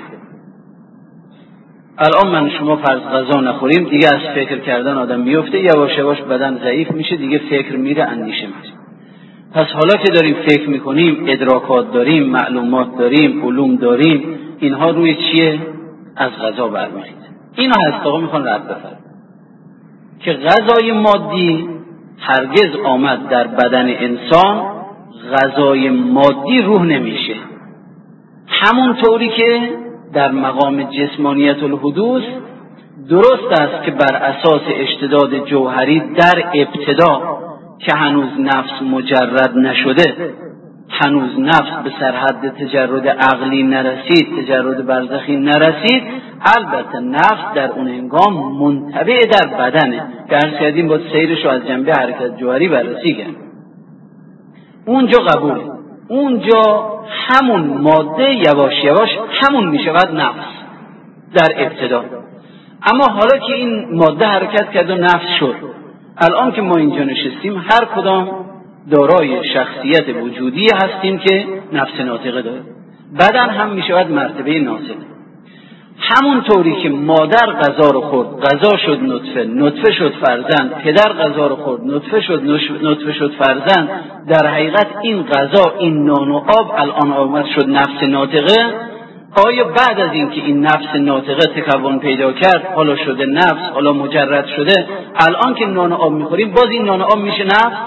الان من شما فرض غذا نخوریم، دیگه از فکر کردن آدم میفته، یواش یواش بدن ضعیف میشه، دیگه فکر میره، اندیشه میشه. پس حالا که داریم فکر میکنیم، ادراکات داریم، معلومات داریم، علوم داریم، اینها روی چیه؟ از غذا برمیخیزه. اینو هستاقا میخوان رد بفرد که غذای مادی هرگز آمد در بدن انسان، غذای مادی روح نمیشه. همون طوری که در مقام جسمانیت الحدوث درست است که بر اساس اشتداد جوهری در ابتدا که هنوز نفس مجرد نشده، هنوز نفس به سرحد تجرد عقلی نرسید، تجرد برزخی نرسید، البته نفس در اون هنگام منطبع در بدنه که هر کردیم باید سیرش رو از جنبه حرکت جوهری بررسی کرد. اونجا قبوله، اونجا همون ماده یواش یواش همون می شود نفس در ابتدا. اما حالا که این ماده حرکت کرد و نفس شد، الان که ما اینجا نشستیم هر کدام دارای شخصیت وجودی هستیم که نفس ناطقه داره. بدن هم می شود مرتبه ناطقه. همون طوری که مادر غذا رو خورد، غذا شد نطفه، نطفه شد فرزند، پدر غذا رو خورد، نطفه شد، نطفه شد فرزند، در حقیقت این غذا، این نان و آب الان آمد شد نفس ناطقه. آیا بعد از این که این نفس ناطقه تکون پیدا کرد، حالا شده نفس، حالا مجرد شده، الان که نان و آب میخوریم باز این نان و آب میشه نفس؟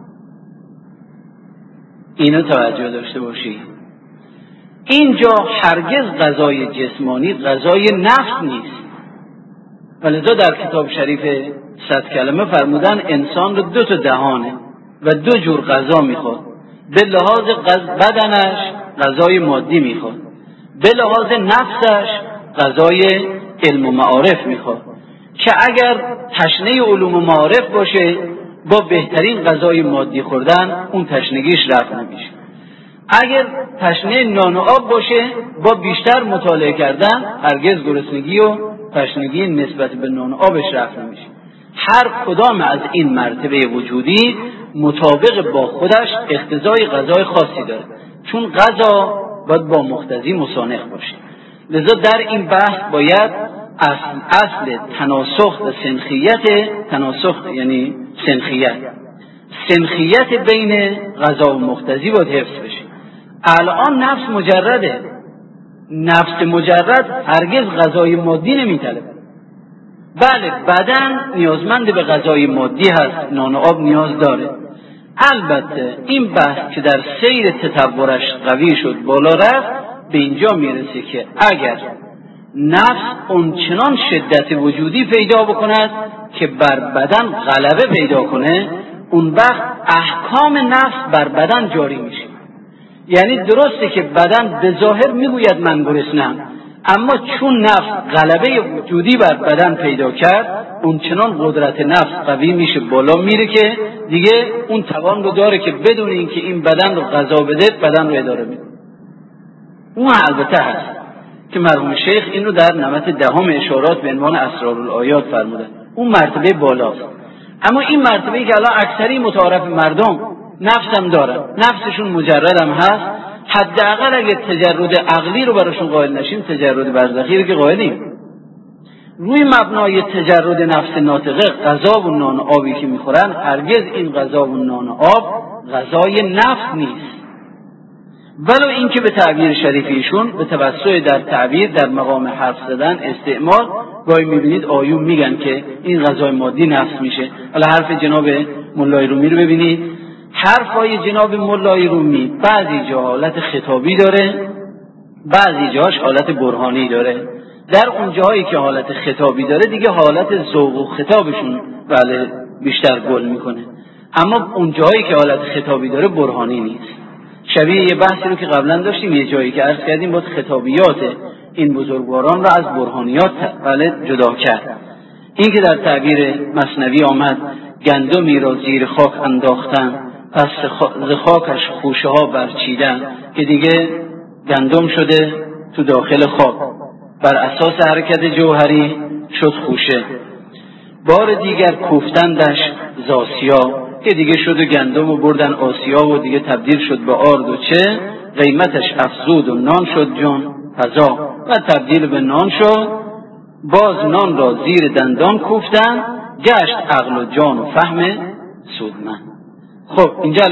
اینو توجه داشته باشی. اینجا هرگز غذای جسمانی غذای نفس نیست. ولذا در کتاب شریف 100 کلمه فرمودن انسان رو 2 تا دهانه و 2 جور غذا میخواد. به لحاظ بدنش غذای مادی میخواد، به لحاظ نفسش غذای علم و معارف میخواد که اگر تشنه علوم و معارف باشه با بهترین غذای مادی خوردن اون تشنگیش رفع نمیشه. اگر تشنه نان و آب باشه با بیشتر مطالعه کردن هرگز گرسنگی و تشنگی نسبت به نان و آبش رفع نمیشه. هر کدام از این مرتبه وجودی مطابق با خودش اقتضای غذای خاصی داره، چون غذا باید با مقتضی مسانخ باشه. لذا در این بحث باید اصل تناسخ و سنخیت، تناسخ یعنی سنخیت بین غذا و مقتضی باید حفظ بشه. الان نفس مجرده، نفس مجرد هرگز غذای مادی نمیطلبه. بله بدن نیازمند به غذای مادی هست، نان و آب نیاز داره. البته این بحث که در سیر تطورش قوی شد بالا رفت، به اینجا میرسه که اگر نفس اونچنان شدت وجودی پیدا بکند که بر بدن غلبه پیدا کنه، اون وقت احکام نفس بر بدن جاری میشه. یعنی درسته که بدن به ظاهر میگوید من گرسنه‌ام، اما چون نفس غلبه وجودی بر بدن پیدا کرد، اون چنان قدرت نفس قوی میشه بالا میره که دیگه اون توان رو داره که بدون اینکه این بدن رو غذا بده بدن رو اداره میده. اون البته هست که مرحوم شیخ این رو در نمط 10 اشارات به عنوان اسرارالآیات فرمودن، اون مرتبه بالاست. اما این مرتبه‌ای که الان اکثری متعارف مردم نفس هم دارن، نفسشون مجرد هم هست، حداقل اگه تجرد عقلی رو براشون قائل نشیم تجرد برزخی رو که قائلیم. روی مبنای تجرد نفس ناطقه غذا و نان و آبی که میخورن هرگز این غذا و نان و آب غذای نفس نیست. ولو اینکه به تعبیر شریفیشون به توسط در تعبیر در مقام حرف زدن استعمال گاهی میبینید آیون میگن که این غذای مادی نفس میشه. حالا حرف جناب مولای رومی رو ببینید، حرفای جناب مولای رومی بعضی جا حالت خطابی داره، بعضی جاش حالت برهانی داره. در اون جاهایی که حالت خطابی داره دیگه حالت ذوق و خطابشون بله بیشتر گل میکنه، اما اون جاهایی که حالت خطابی داره برهانی نیست. شبیه یه بحثی رو که قبلا داشتیم یه جایی که عرض کردیم باید خطابیات این بزرگواران را از برهانیات جدا کرد. این که در تعبیر مثنوی آمد گندمی را زیر خاک انداختن پس ز خاکش خوشه ها برچیدن، که دیگه گندم شده تو داخل خاک، بر اساس حرکت جوهری شد خوشه. بار دیگر کوفتندش ز آسیا، که دیگه شد و گندم و بردن آسیا و دیگه تبدیل شد به آرد و چه، قیمتش افزود و نان شد جان فضا، و تبدیل به نان شد. باز نان را زیر دندان کوفتن گشت عقل و جان و فهم سودمند. خب اینجا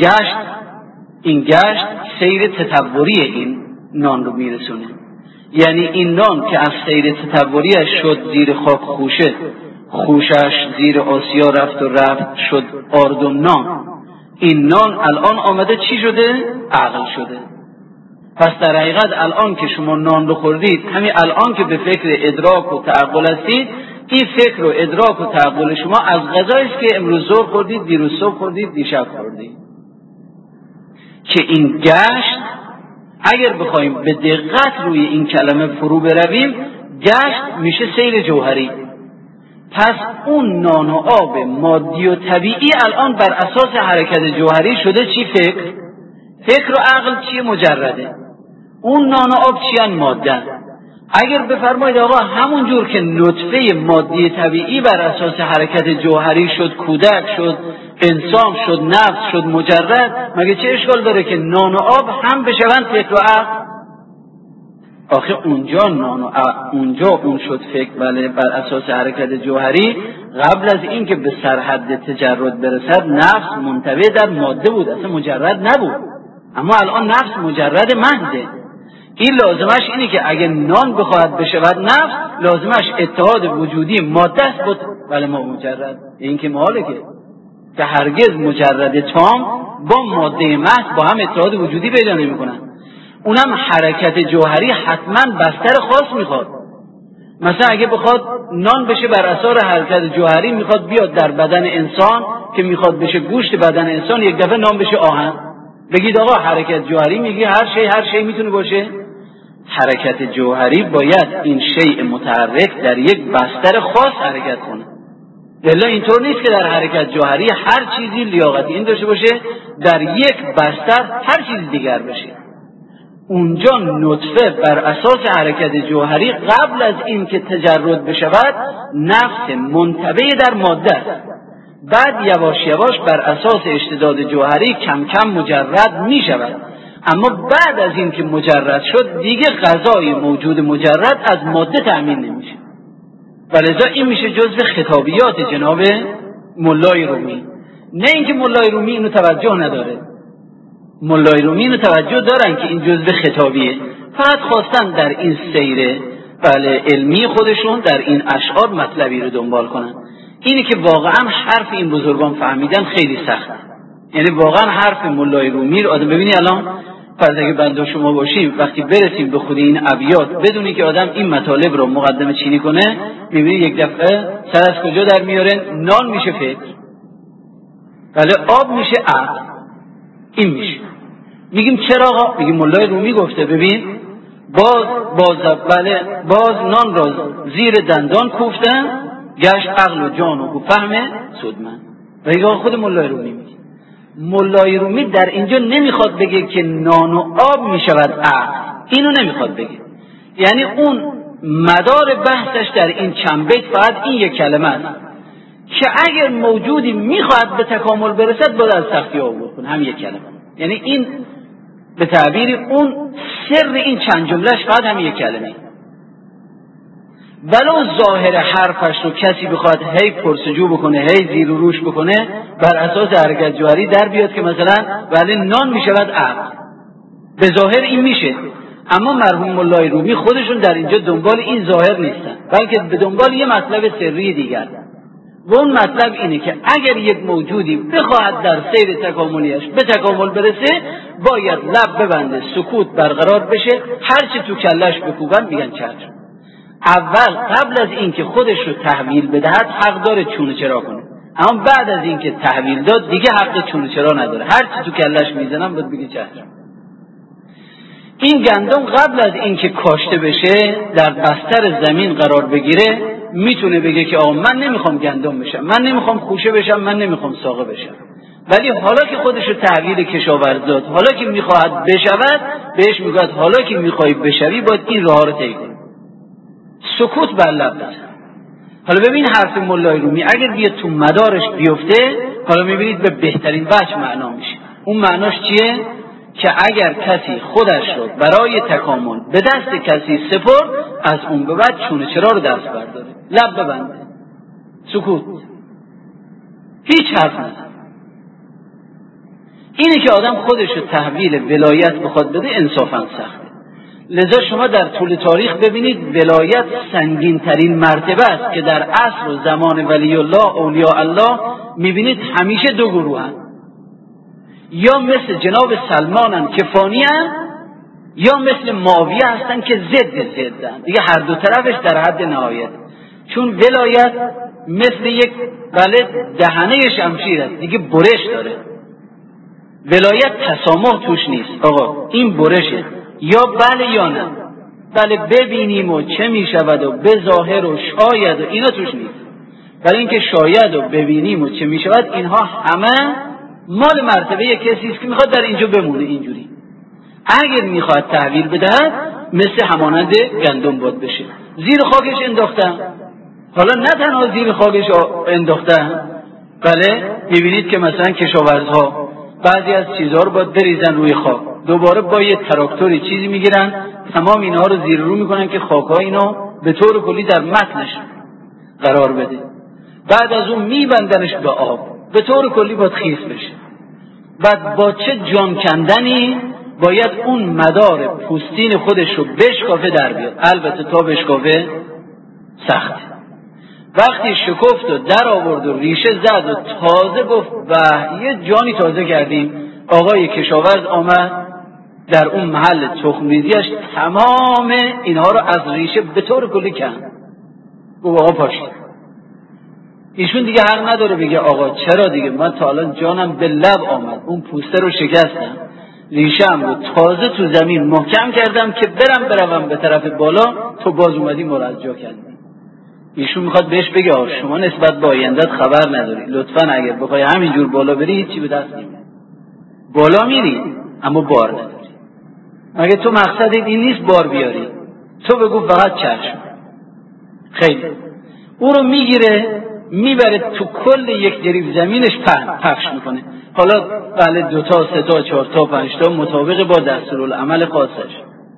این گشت سیر تطوری این نان رو میرسونه. یعنی این نان که از سیر تطوریش شد زیر خاک خوشه، خوشش زیر آسیا رفت شد آرد و نان، این نان الان آمده چی شده؟ عقل شده. پس در حقیقت الان که شما نان رو خوردید، همین الان که به فکر ادراک و تعقل هستید، این فکر و ادراک و تعقل شما از غذایی است که امروز ظهر خوردید، دیروز صبح خوردید، دیشب خوردید. که این گشت اگر بخوایم به دقت روی این کلمه فرو برویم، گشت میشه سیر جوهری. پس اون نان و آب مادی و طبیعی الان بر اساس حرکت جوهری شده چی؟ فکر و عقل چی؟ مجرده. اون نان و آب چی؟ ماده. اگر بفرمایید آقا همون جور که نطفه مادی طبیعی بر اساس حرکت جوهری شد کودک، شد انسان، شد نفس، شد مجرد، مگه چه اشکال داره که نان و آب هم بشوند فکر و عقل؟ آخه اونجا اون شد فکر، بله، بر اساس حرکت جوهری. قبل از این که به سرحد تجرد برسد نفس منطبع در ماده بود، اصلا مجرد نبود. اما الان نفس مجرد محضه. این لازمش اینه که اگه نان بخواهد بشود نفس، لازمش اتحاد وجودی ماده است بود، بله، ما مجرد. این که محاله که هرگز مجرد تام با ماده محض با هم اتحاد وجودی پیدا نمی‌کنن. اونم حرکت جوهری حتما بستر خاص میخواد. مثلا اگه بخواد نان بشه بر اثر حرکت جوهری، میخواد بیاد در بدن انسان که میخواد بشه گوشت بدن انسان، یک دفعه نان بشه آهن. بگید آقا حرکت جوهری، میگی هر شی میتونه باشه. حرکت جوهری باید این شیء متحرک در یک بستر خاص حرکت کنه. الا اینطور نیست که در حرکت جوهری هر چیزی لیاقتی این داشته باشه، در یک بستر هر چیز دیگر بشه. اونجا نطفه بر اساس حرکت جوهری قبل از این که تجرد بشود نفس منطبع در ماده است. بعد یواش یواش بر اساس اشتداد جوهری کم کم مجرد می شود. اما بعد از این که مجرد شد دیگه غذای موجود مجرد از ماده تأمین نمیشه. ولذا این میشه جزو خطابیات جناب ملای رومی. نه اینکه ملای رومی اینو توجه نداره، ملای رومی اینو توجه دارن که این جزو خطابیه، فقط خواستن در این سیر علمی خودشون در این اشعار مطلبی رو دنبال کنن. اینی که واقعا حرف این بزرگان فهمیدن خیلی سخته. یعنی واقعا حرف ملای رومی رو آدم ببینی الان فرض اگه بنده شما باشیم وقتی برسیم به خود این ابیات بدونی که آدم این مطالب رو مقدمه چینی کنه، میبینی یک دفعه سر از کجا در میاره؟ نان میشه فکر، بله، آب میشه عقل، این میشه. میگیم چرا آقا؟ میگیم ملای رومی گفته ببین باز نان را زیر دندان کوفتن گشت عقل و جان و فهم سودمند. و خود ملای رومی میگه، ملای رومی در اینجا نمیخواد بگه که نان و آب میشود عقل، اینو نمیخواد بگه. یعنی اون مدار بحثش در این چند بیت فقط این یک کلمه است که اگر موجودی میخواد به تکامل برسد باید از سختی عبور کنه، هم یک کلمه. یعنی این به تعبیر اون سر این چند جملهش فقط هم یک کلمه. ولو ظاهر حرفش رو کسی بخواد هی پرسجو بکنه، هی زیر و روش بکنه، بر اساس حرکت جوهری در بیاد که مثلا ولی نان میشود عقل، به ظاهر این میشه. اما مرحوم ملای رومی خودشون در اینجا دنبال این ظاهر نیستن، بلکه به دنبال یه مطلب سری دیگر. و اون مطلب اینه که اگر یک موجودی بخواهد در سیر تکاملیش به تکامل برسه باید لب ببنده، سکوت برقرار بشه، هرچی تو کلش بکوبن میگن چشم. اول قبل از این که خودش رو تحویل بدهد حق داره چونه چرا کنه. اما بعد از اینکه تحویل داد دیگه حق چون چرا نداره، هر چی تو کلش میزنم باید بگه چشم. این گندم قبل از اینکه کاشته بشه در بستر زمین قرار بگیره میتونه بگه که آقا من نمیخوام گندم بشم، من نمیخوام خوشه بشم، من نمیخوام ساقه بشم. ولی حالا که خودشو تحویل کشاورز داد، حالا که میخواهد بشود، بهش میگوید حالا که میخوای بشوی باید این راه رو طی کنی. سکوت بر لب بزن. حالا ببین حرف مولای رومی اگر بیاد تو مدارش بیفته، حالا میبینید به بهترین وجه معنا میشه. اون معناش چیه؟ که اگر کسی خودش رو برای تکامل به دست کسی سپرد، از اون به بعد چونه چرا رو دست برداره، لب ببنده، سکوت، هیچ حرف نزن. اینه که آدم خودش رو تحویل ولایت بخواد بده انصافا سخته. لذا شما در طول تاریخ ببینید ولایت سنگین ترین مرتبه است که در عصر و زمان ولی الله اولیاء الله میبینید همیشه دو گروه هست، یا مثل جناب سلمانن که فانیان، یا مثل معاویه هستن که ضدن. دیگه هر دو طرفش در حد نهایت. چون ولایت مثل یک دهنه شمشیر است، دیگه برش داره. ولایت تسامح توش نیست، آقا این برشه، یا بله یا نه، بله ببینیم و چه میشود و به ظاهر و شاید و اینا توش نیست. برای اینکه شاید و ببینیم و چه میشود اینها همه مال مرتبه کسی است که میخواد در اینجا بمونه. اینجوری اگر میخواد تحویل بدهد مثل همانند گندم باد بشه، زیر خاکش انداختن. حالا نه تنها زیر خاکش انداختن، بله میبینید که مثلا کشاورزها بعضی از چیزها رو باید بریزن روی خاک، دوباره با یه تراکتوری چیزی میگیرن تمام اینها رو زیر رو میکنن که خاک‌ها اینو به طور کلی در متنش قرار بده. بعد از اون میبندنش به آب، به طور کلی باید خیس بشه. بعد با چه جان کندنی باید اون مدار پوستین خودش رو بشکافه در بیاد. البته تا بشکافه سخته. وقتی شکفت و در آورد و ریشه زد و تازه گفت و یه جانی تازه کردیم، آقای کشاورز آمد در اون محل تخم‌ریزیش تمام اینها رو از ریشه به طور کلی کند. گفت آقا پاشید. ایشون دیگه حق نداره بگه آقا چرا، دیگه من تا الان جانم به لب آمد، اون پوسته رو شکستم، ریشه‌ام رو تازه تو زمین محکم کردم که بروم به طرف بالا، تو باز اومدی مرجع کردی. ایشون میخواد بهش بگه شما نسبت به آیندت خبر نداری، لطفاً اگر بخوای همینجور بالا بری هیچی به دست نمیاری. بالا میری اما بار نداری. مگه تو مقصدت این نیست بار بیاری؟ تو بگو فقط چشم. خیلی او رو میگیره میبره تو کل یک جریب زمینش پخش میکنه. حالا بله 2 تا 3 تا 4 تا 5 تا مطابق با دستورالعمل خاصش.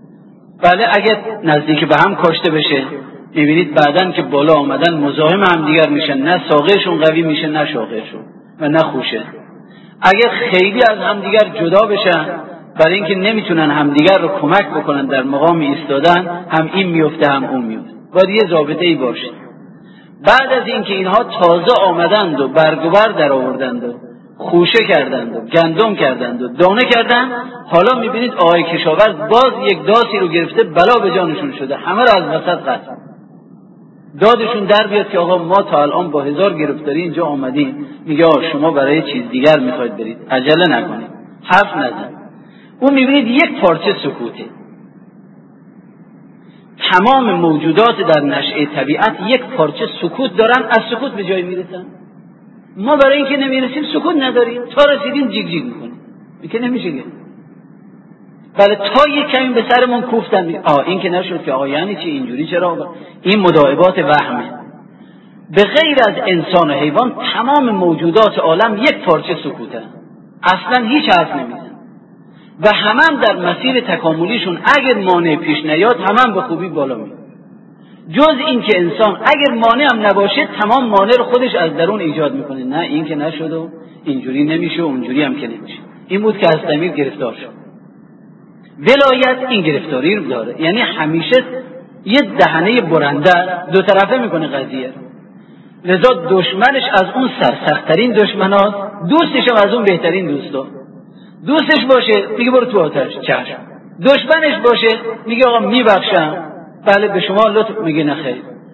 بله اگه نزدیک به هم کاشته بشه میبینید بعدن که بالا آمدن مزاحم هم دیگر میشن، نه ساقهشون قوی میشه نه شاخهشون و نه خوشه. اگه خیلی از هم دیگر جدا بشن برای اینکه نمیتونن همدیگر رو کمک بکنن در مقام ایستادن، هم این میفته هم اون میفته. باید یه ضابطه ای باشه. بعد از اینکه اینها تازه آمدند و برگ و بر در آوردند و خوشه کردند و گندم کردند و دانه کردند، حالا میبینید آقای کشاورز باز یک داسی رو گرفته، بلا به جانشون شده، همه رو از وسط قطع. دادشون در بیاد که آقا ما تا الان با 1000 گرفتاری اینجا آمدیم، میگه شما برای چیز دیگر میخواید برید، عجله نکنید، حرف نزن. اون میبینید یک پارچه سکوته. تمام موجودات در نشأه طبیعت یک پارچه سکوت دارن، از سکوت به جای میرسن. ما برای اینکه نمیرسیم سکوت نداریم، تا رسیدیم جیگ جیگ میکنیم، میگه نمیشه گه. بله تا یک کمی به سرمون کوفتن، این که نشد که یعنی چی اینجوری، چرا؟ این مداعبات وهمه. به غیر از انسان و حیوان تمام موجودات عالم یک پارچه سکوتن، اصلا هیچ حرف نمیزن و همه در مسیر تکاملیشون اگر مانع پیش نیاد همه به خوبی بالا میره. جز این که انسان اگر مانع هم نباشه تمام مانع رو خودش از درون ایجاد میکنه، نه این که نشد و اینجوری نمیشه و اونجوری هم که نمیشه. این بود که هستمیر گرفتار شد. ولایت این گرفتاری رو داره، یعنی همیشه یه دهنه برنده دو طرفه میکنه قضیه. لذا دشمنش از اون سرسخت‌ترین دشمناست، دوستش هم از اون بهترین دوستا. دوستش باشه میگه برو تو آتش، چشم. دشمنش باشه میگه آقا میبخشم، بله به شما لطف، میگه نه خیر.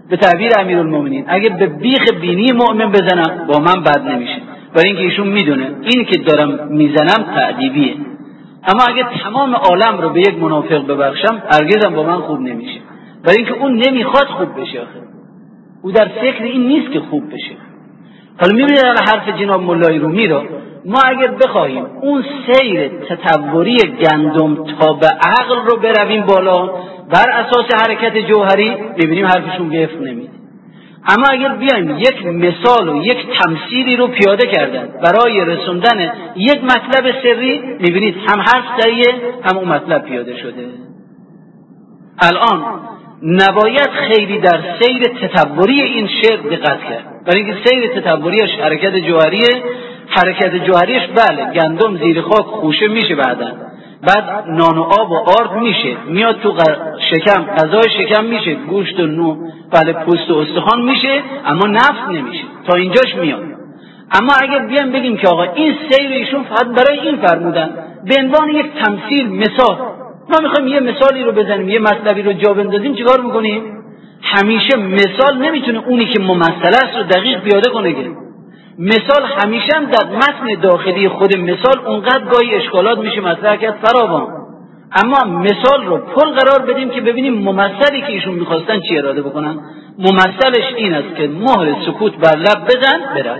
به تعبیر امیرالمومنین اگه به بیخ بینی مؤمن بزنم با من بد نمیشه، برای اینکه ایشون میدونه این که دارم میزنم تأدیبیه. اما اگه تمام عالم رو به یک منافق ببخشم هرگزم با من خوب نمیشه، برای اینکه اون نمیخواد خوب بشه، او در فکر این نیست که خوب بشه. حالا میبینید در حرف جناب مولای رومی رو ما اگر بخواهیم اون سیر تطوری گندم تا به عقل رو برویم بالا بر اساس حرکت جوهری، میبینیم حرفشون وفق نمیده. اما اگر بیایم یک مثال و یک تمثیلی رو پیاده کردن برای رسوندن یک مطلب سری، میبینید هم حرف صحیحه هم اون مطلب پیاده شده. الان نباید خیلی در سیر تطوری این شعر دقت کرد، برای اینکه سیر تطوریش حرکت جوهریه. حرکت جوهریش بله گندم زیر خاک خوشه میشه، بعد نان و آب و آرد میشه، میاد تو شکم، غذای شکم میشه، گوشت و نو بله پوست و استخوان میشه، اما نفس نمیشه. تا اینجاش میاد. اما اگر بیان بگیم که آقا این سیر ایشون فقط برای این فرمودن به عنوان یک تمثیل مثال، ما میخوایم یه مثالی رو بزنیم یه مطلبی رو جا بندازیم، چیکار میکنیم؟ همیشه مثال نمیتونه اونی که ممثل است رو دقیق پیاده کنه که مثال همیشه هم در متن داخلی خود مثال اونقدر گاهی اشکالات میشه مطرح کرد فراوان. اما مثال رو پل قرار بدیم که ببینیم ممثلی که ایشون میخواستن چی اراده بکنن. ممثلش این است که مهر سکوت بر لب بزن برس،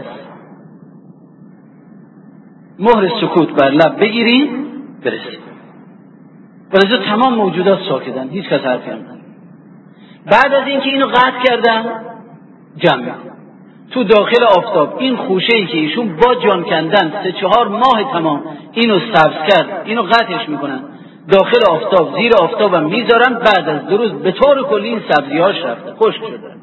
مهر سکوت بر لب بگیری برسی. ولذا تمام موجودات ساکتن، هیچ کس حرفی هم نداره. بعد از اینکه اینو قطع کردن جمع میکنن تو داخل آفتاب. این خوشه‌ای که ایشون با جان کندن 3-4 ماه تمام اینو سبز کرد، اینو قطعش میکنن داخل آفتاب، زیر آفتابم میذارن. بعد از 2 روز به طور کلی این سبزی‌هاش رفته، خشک شده.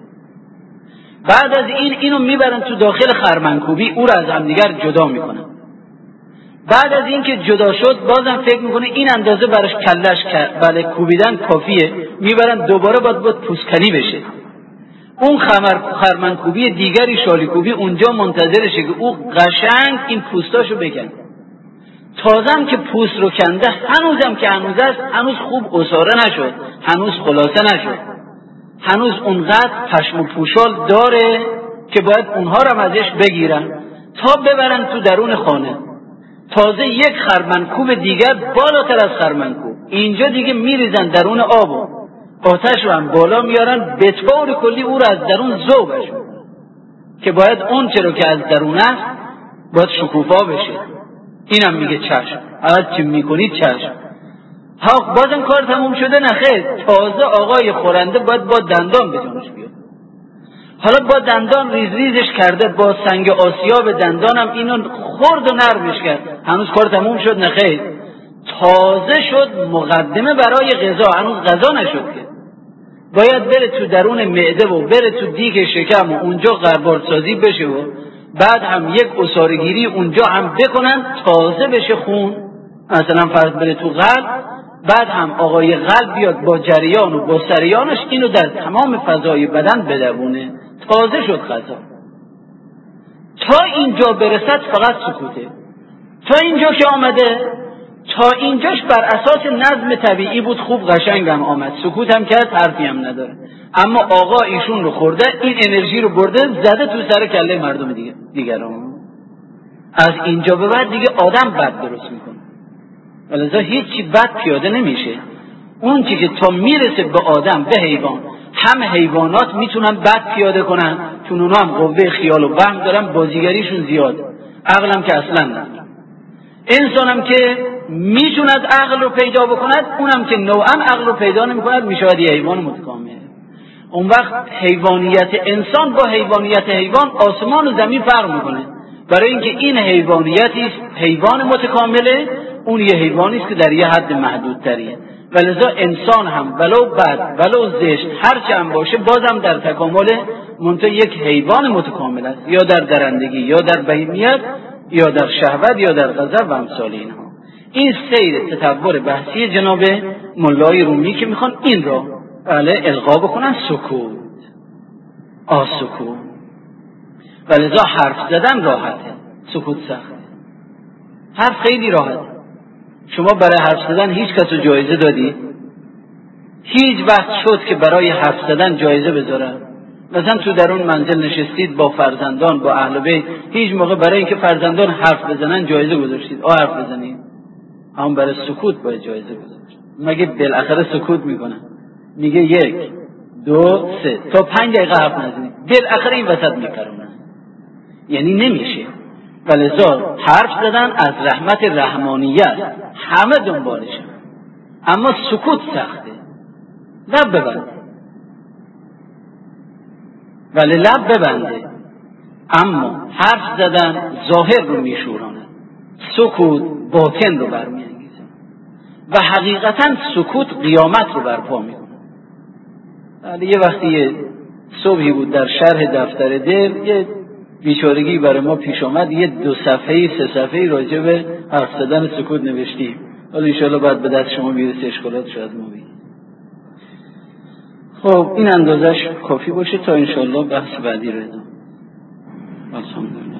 بعد از اینو میبرن تو داخل خرمنکوبی، او رو از همدیگر جدا میکنن. بعد از این که جدا شد بازم فکر میکنه این اندازه براش کلش بله کوبیدن کافیه، میبرن دوباره باید پوستکنی بشه. اون خرمنکوبی دیگری شالیکوبی اونجا منتظرشه که او قشنگ این پوستاشو بکنه. تازم که پوست رو کنده هنوزم که هنوز است، هنوز خوب اساره نشد، هنوز خلاصه نشد، هنوز اونقدر پشم و پوشال داره که باید اونها رو ازش بگیرن تا ببرن تو درون خانه. تازه یک خرمنکوب دیگر بالاتر از خرمنکوب، اینجا دیگه میریزن درون آب، آتش رو هم بالا میارن، به طور کلی او رو از درون ذوبش میکنن که باید اون چرا که از درون است باید شکوفا بشه. اینم میگه چشم، هر چی میکنید چشم. ها بازم کار تموم شده؟ نخیر، تازه آقای خورنده باید با دندان به جانش بیاد. حالا با دندان ریز ریزش کرده، با سنگ آسیاب دندانم اینو خرد و نرمش کرد، هنوز کار تموم شد؟ نخیر، تازه شد مقدمه برای غذا، هنوز غذا نشد که باید بره تو درون معده و بره تو دیگ شکم و اونجا قربالسازی بشه و بعد هم یک عصاره‌گیری اونجا هم بکنن تازه بشه خون، مثلا فرض بره تو قلب، بعد هم آقای قلب بیاد با جریان و با سریانش اینو در تمام فضای بدن بدونه، تازه شد غذا. تا اینجا برسد فقط سکوته. تا اینجا که آمده، تا اینجاش بر اساس نظم طبیعی بود، خوب قشنگم آمد، سکوت هم کرد، حرفی هم نداره. اما آقا ایشون رو خورده، این انرژی رو برده زده تو سر کله مردم دیگران. از اینجا به بعد دیگه آدم بد درست میکنه، ولذا هیچی بد پیاده نمیشه. اون چی که تا میرسه به آدم به حیوان، هم حیوانات میتونن بد پیاده کنن چون اونا هم قوه خیال و وهم دارن، بازیگریشون زیاده، عقلم که اصلا نداره. انسانم که میتوند عقل رو پیدا بکند، اونم که نوعا عقل رو پیدا نمیکند میشود یه حیوان متکامل. اون وقت حیوانیت انسان با حیوانیت حیوان آسمان و زمین فرق میکنه، برای اینکه این حیوانیتی است حیوان متکامله، اون یه حیوانی است که در یه حد محدودتریه. ولذا انسان هم ولو بد ولو زشت هر چه هم باشه بازم در تکامل منتها یک حیوان متکامل است، یا در درندگی یا در بهیمیت یا در شهوت یا در غضب و امثال اینها. این سیر تطور بحثی جناب مولای رومی که میخوان این را بله القا بکنن سکوت، سکوت. ولذا حرف زدن راحته، سکوت سخته. حرف خیلی راحته. شما برای حرف زدن هیچ کس رو جایزه دادی؟ هیچ وقت شد که برای حرف زدن جایزه بذارن؟ مثلا تو در اون منزل نشستید با فرزندان، با اهل بیت، هیچ موقع برای اینکه فرزندان حرف بزنن جایزه گذاشتید حرف بزنید؟ اما برای سکوت باید جایزه گذاشت. مگه بالاخره سکوت میکنن؟ میگه 1 2 3 تا 5 دقیقه حرف نزنید، بالاخره این وسط میپرونن. یعنی نمیشه. ولذا حرف زدن از رحمت رحمانیت، همه دنبالشن، اما سکوت سخته. لب ببنده، ولی لب ببنده، اما حرف زدن ظاهر رو میشورانه، سکوت باطن رو برمیانگیزه و حقیقتا سکوت قیامت رو برپا میکنه. ولی یه وقتی صبحی بود در شرح دفتر دل، یه بیچارگی برای ما پیش آمد، یه 2 صفحه‌ای 3 صفحه‌ای راجع به حرف زدن سکوت نوشتیم. حالا انشاءالله بعد به دست شما میرسه، اشکالات شاید ما بگیم. خب این اندازش کافی باشه تا انشاءالله بحث بعدی رو ادامه.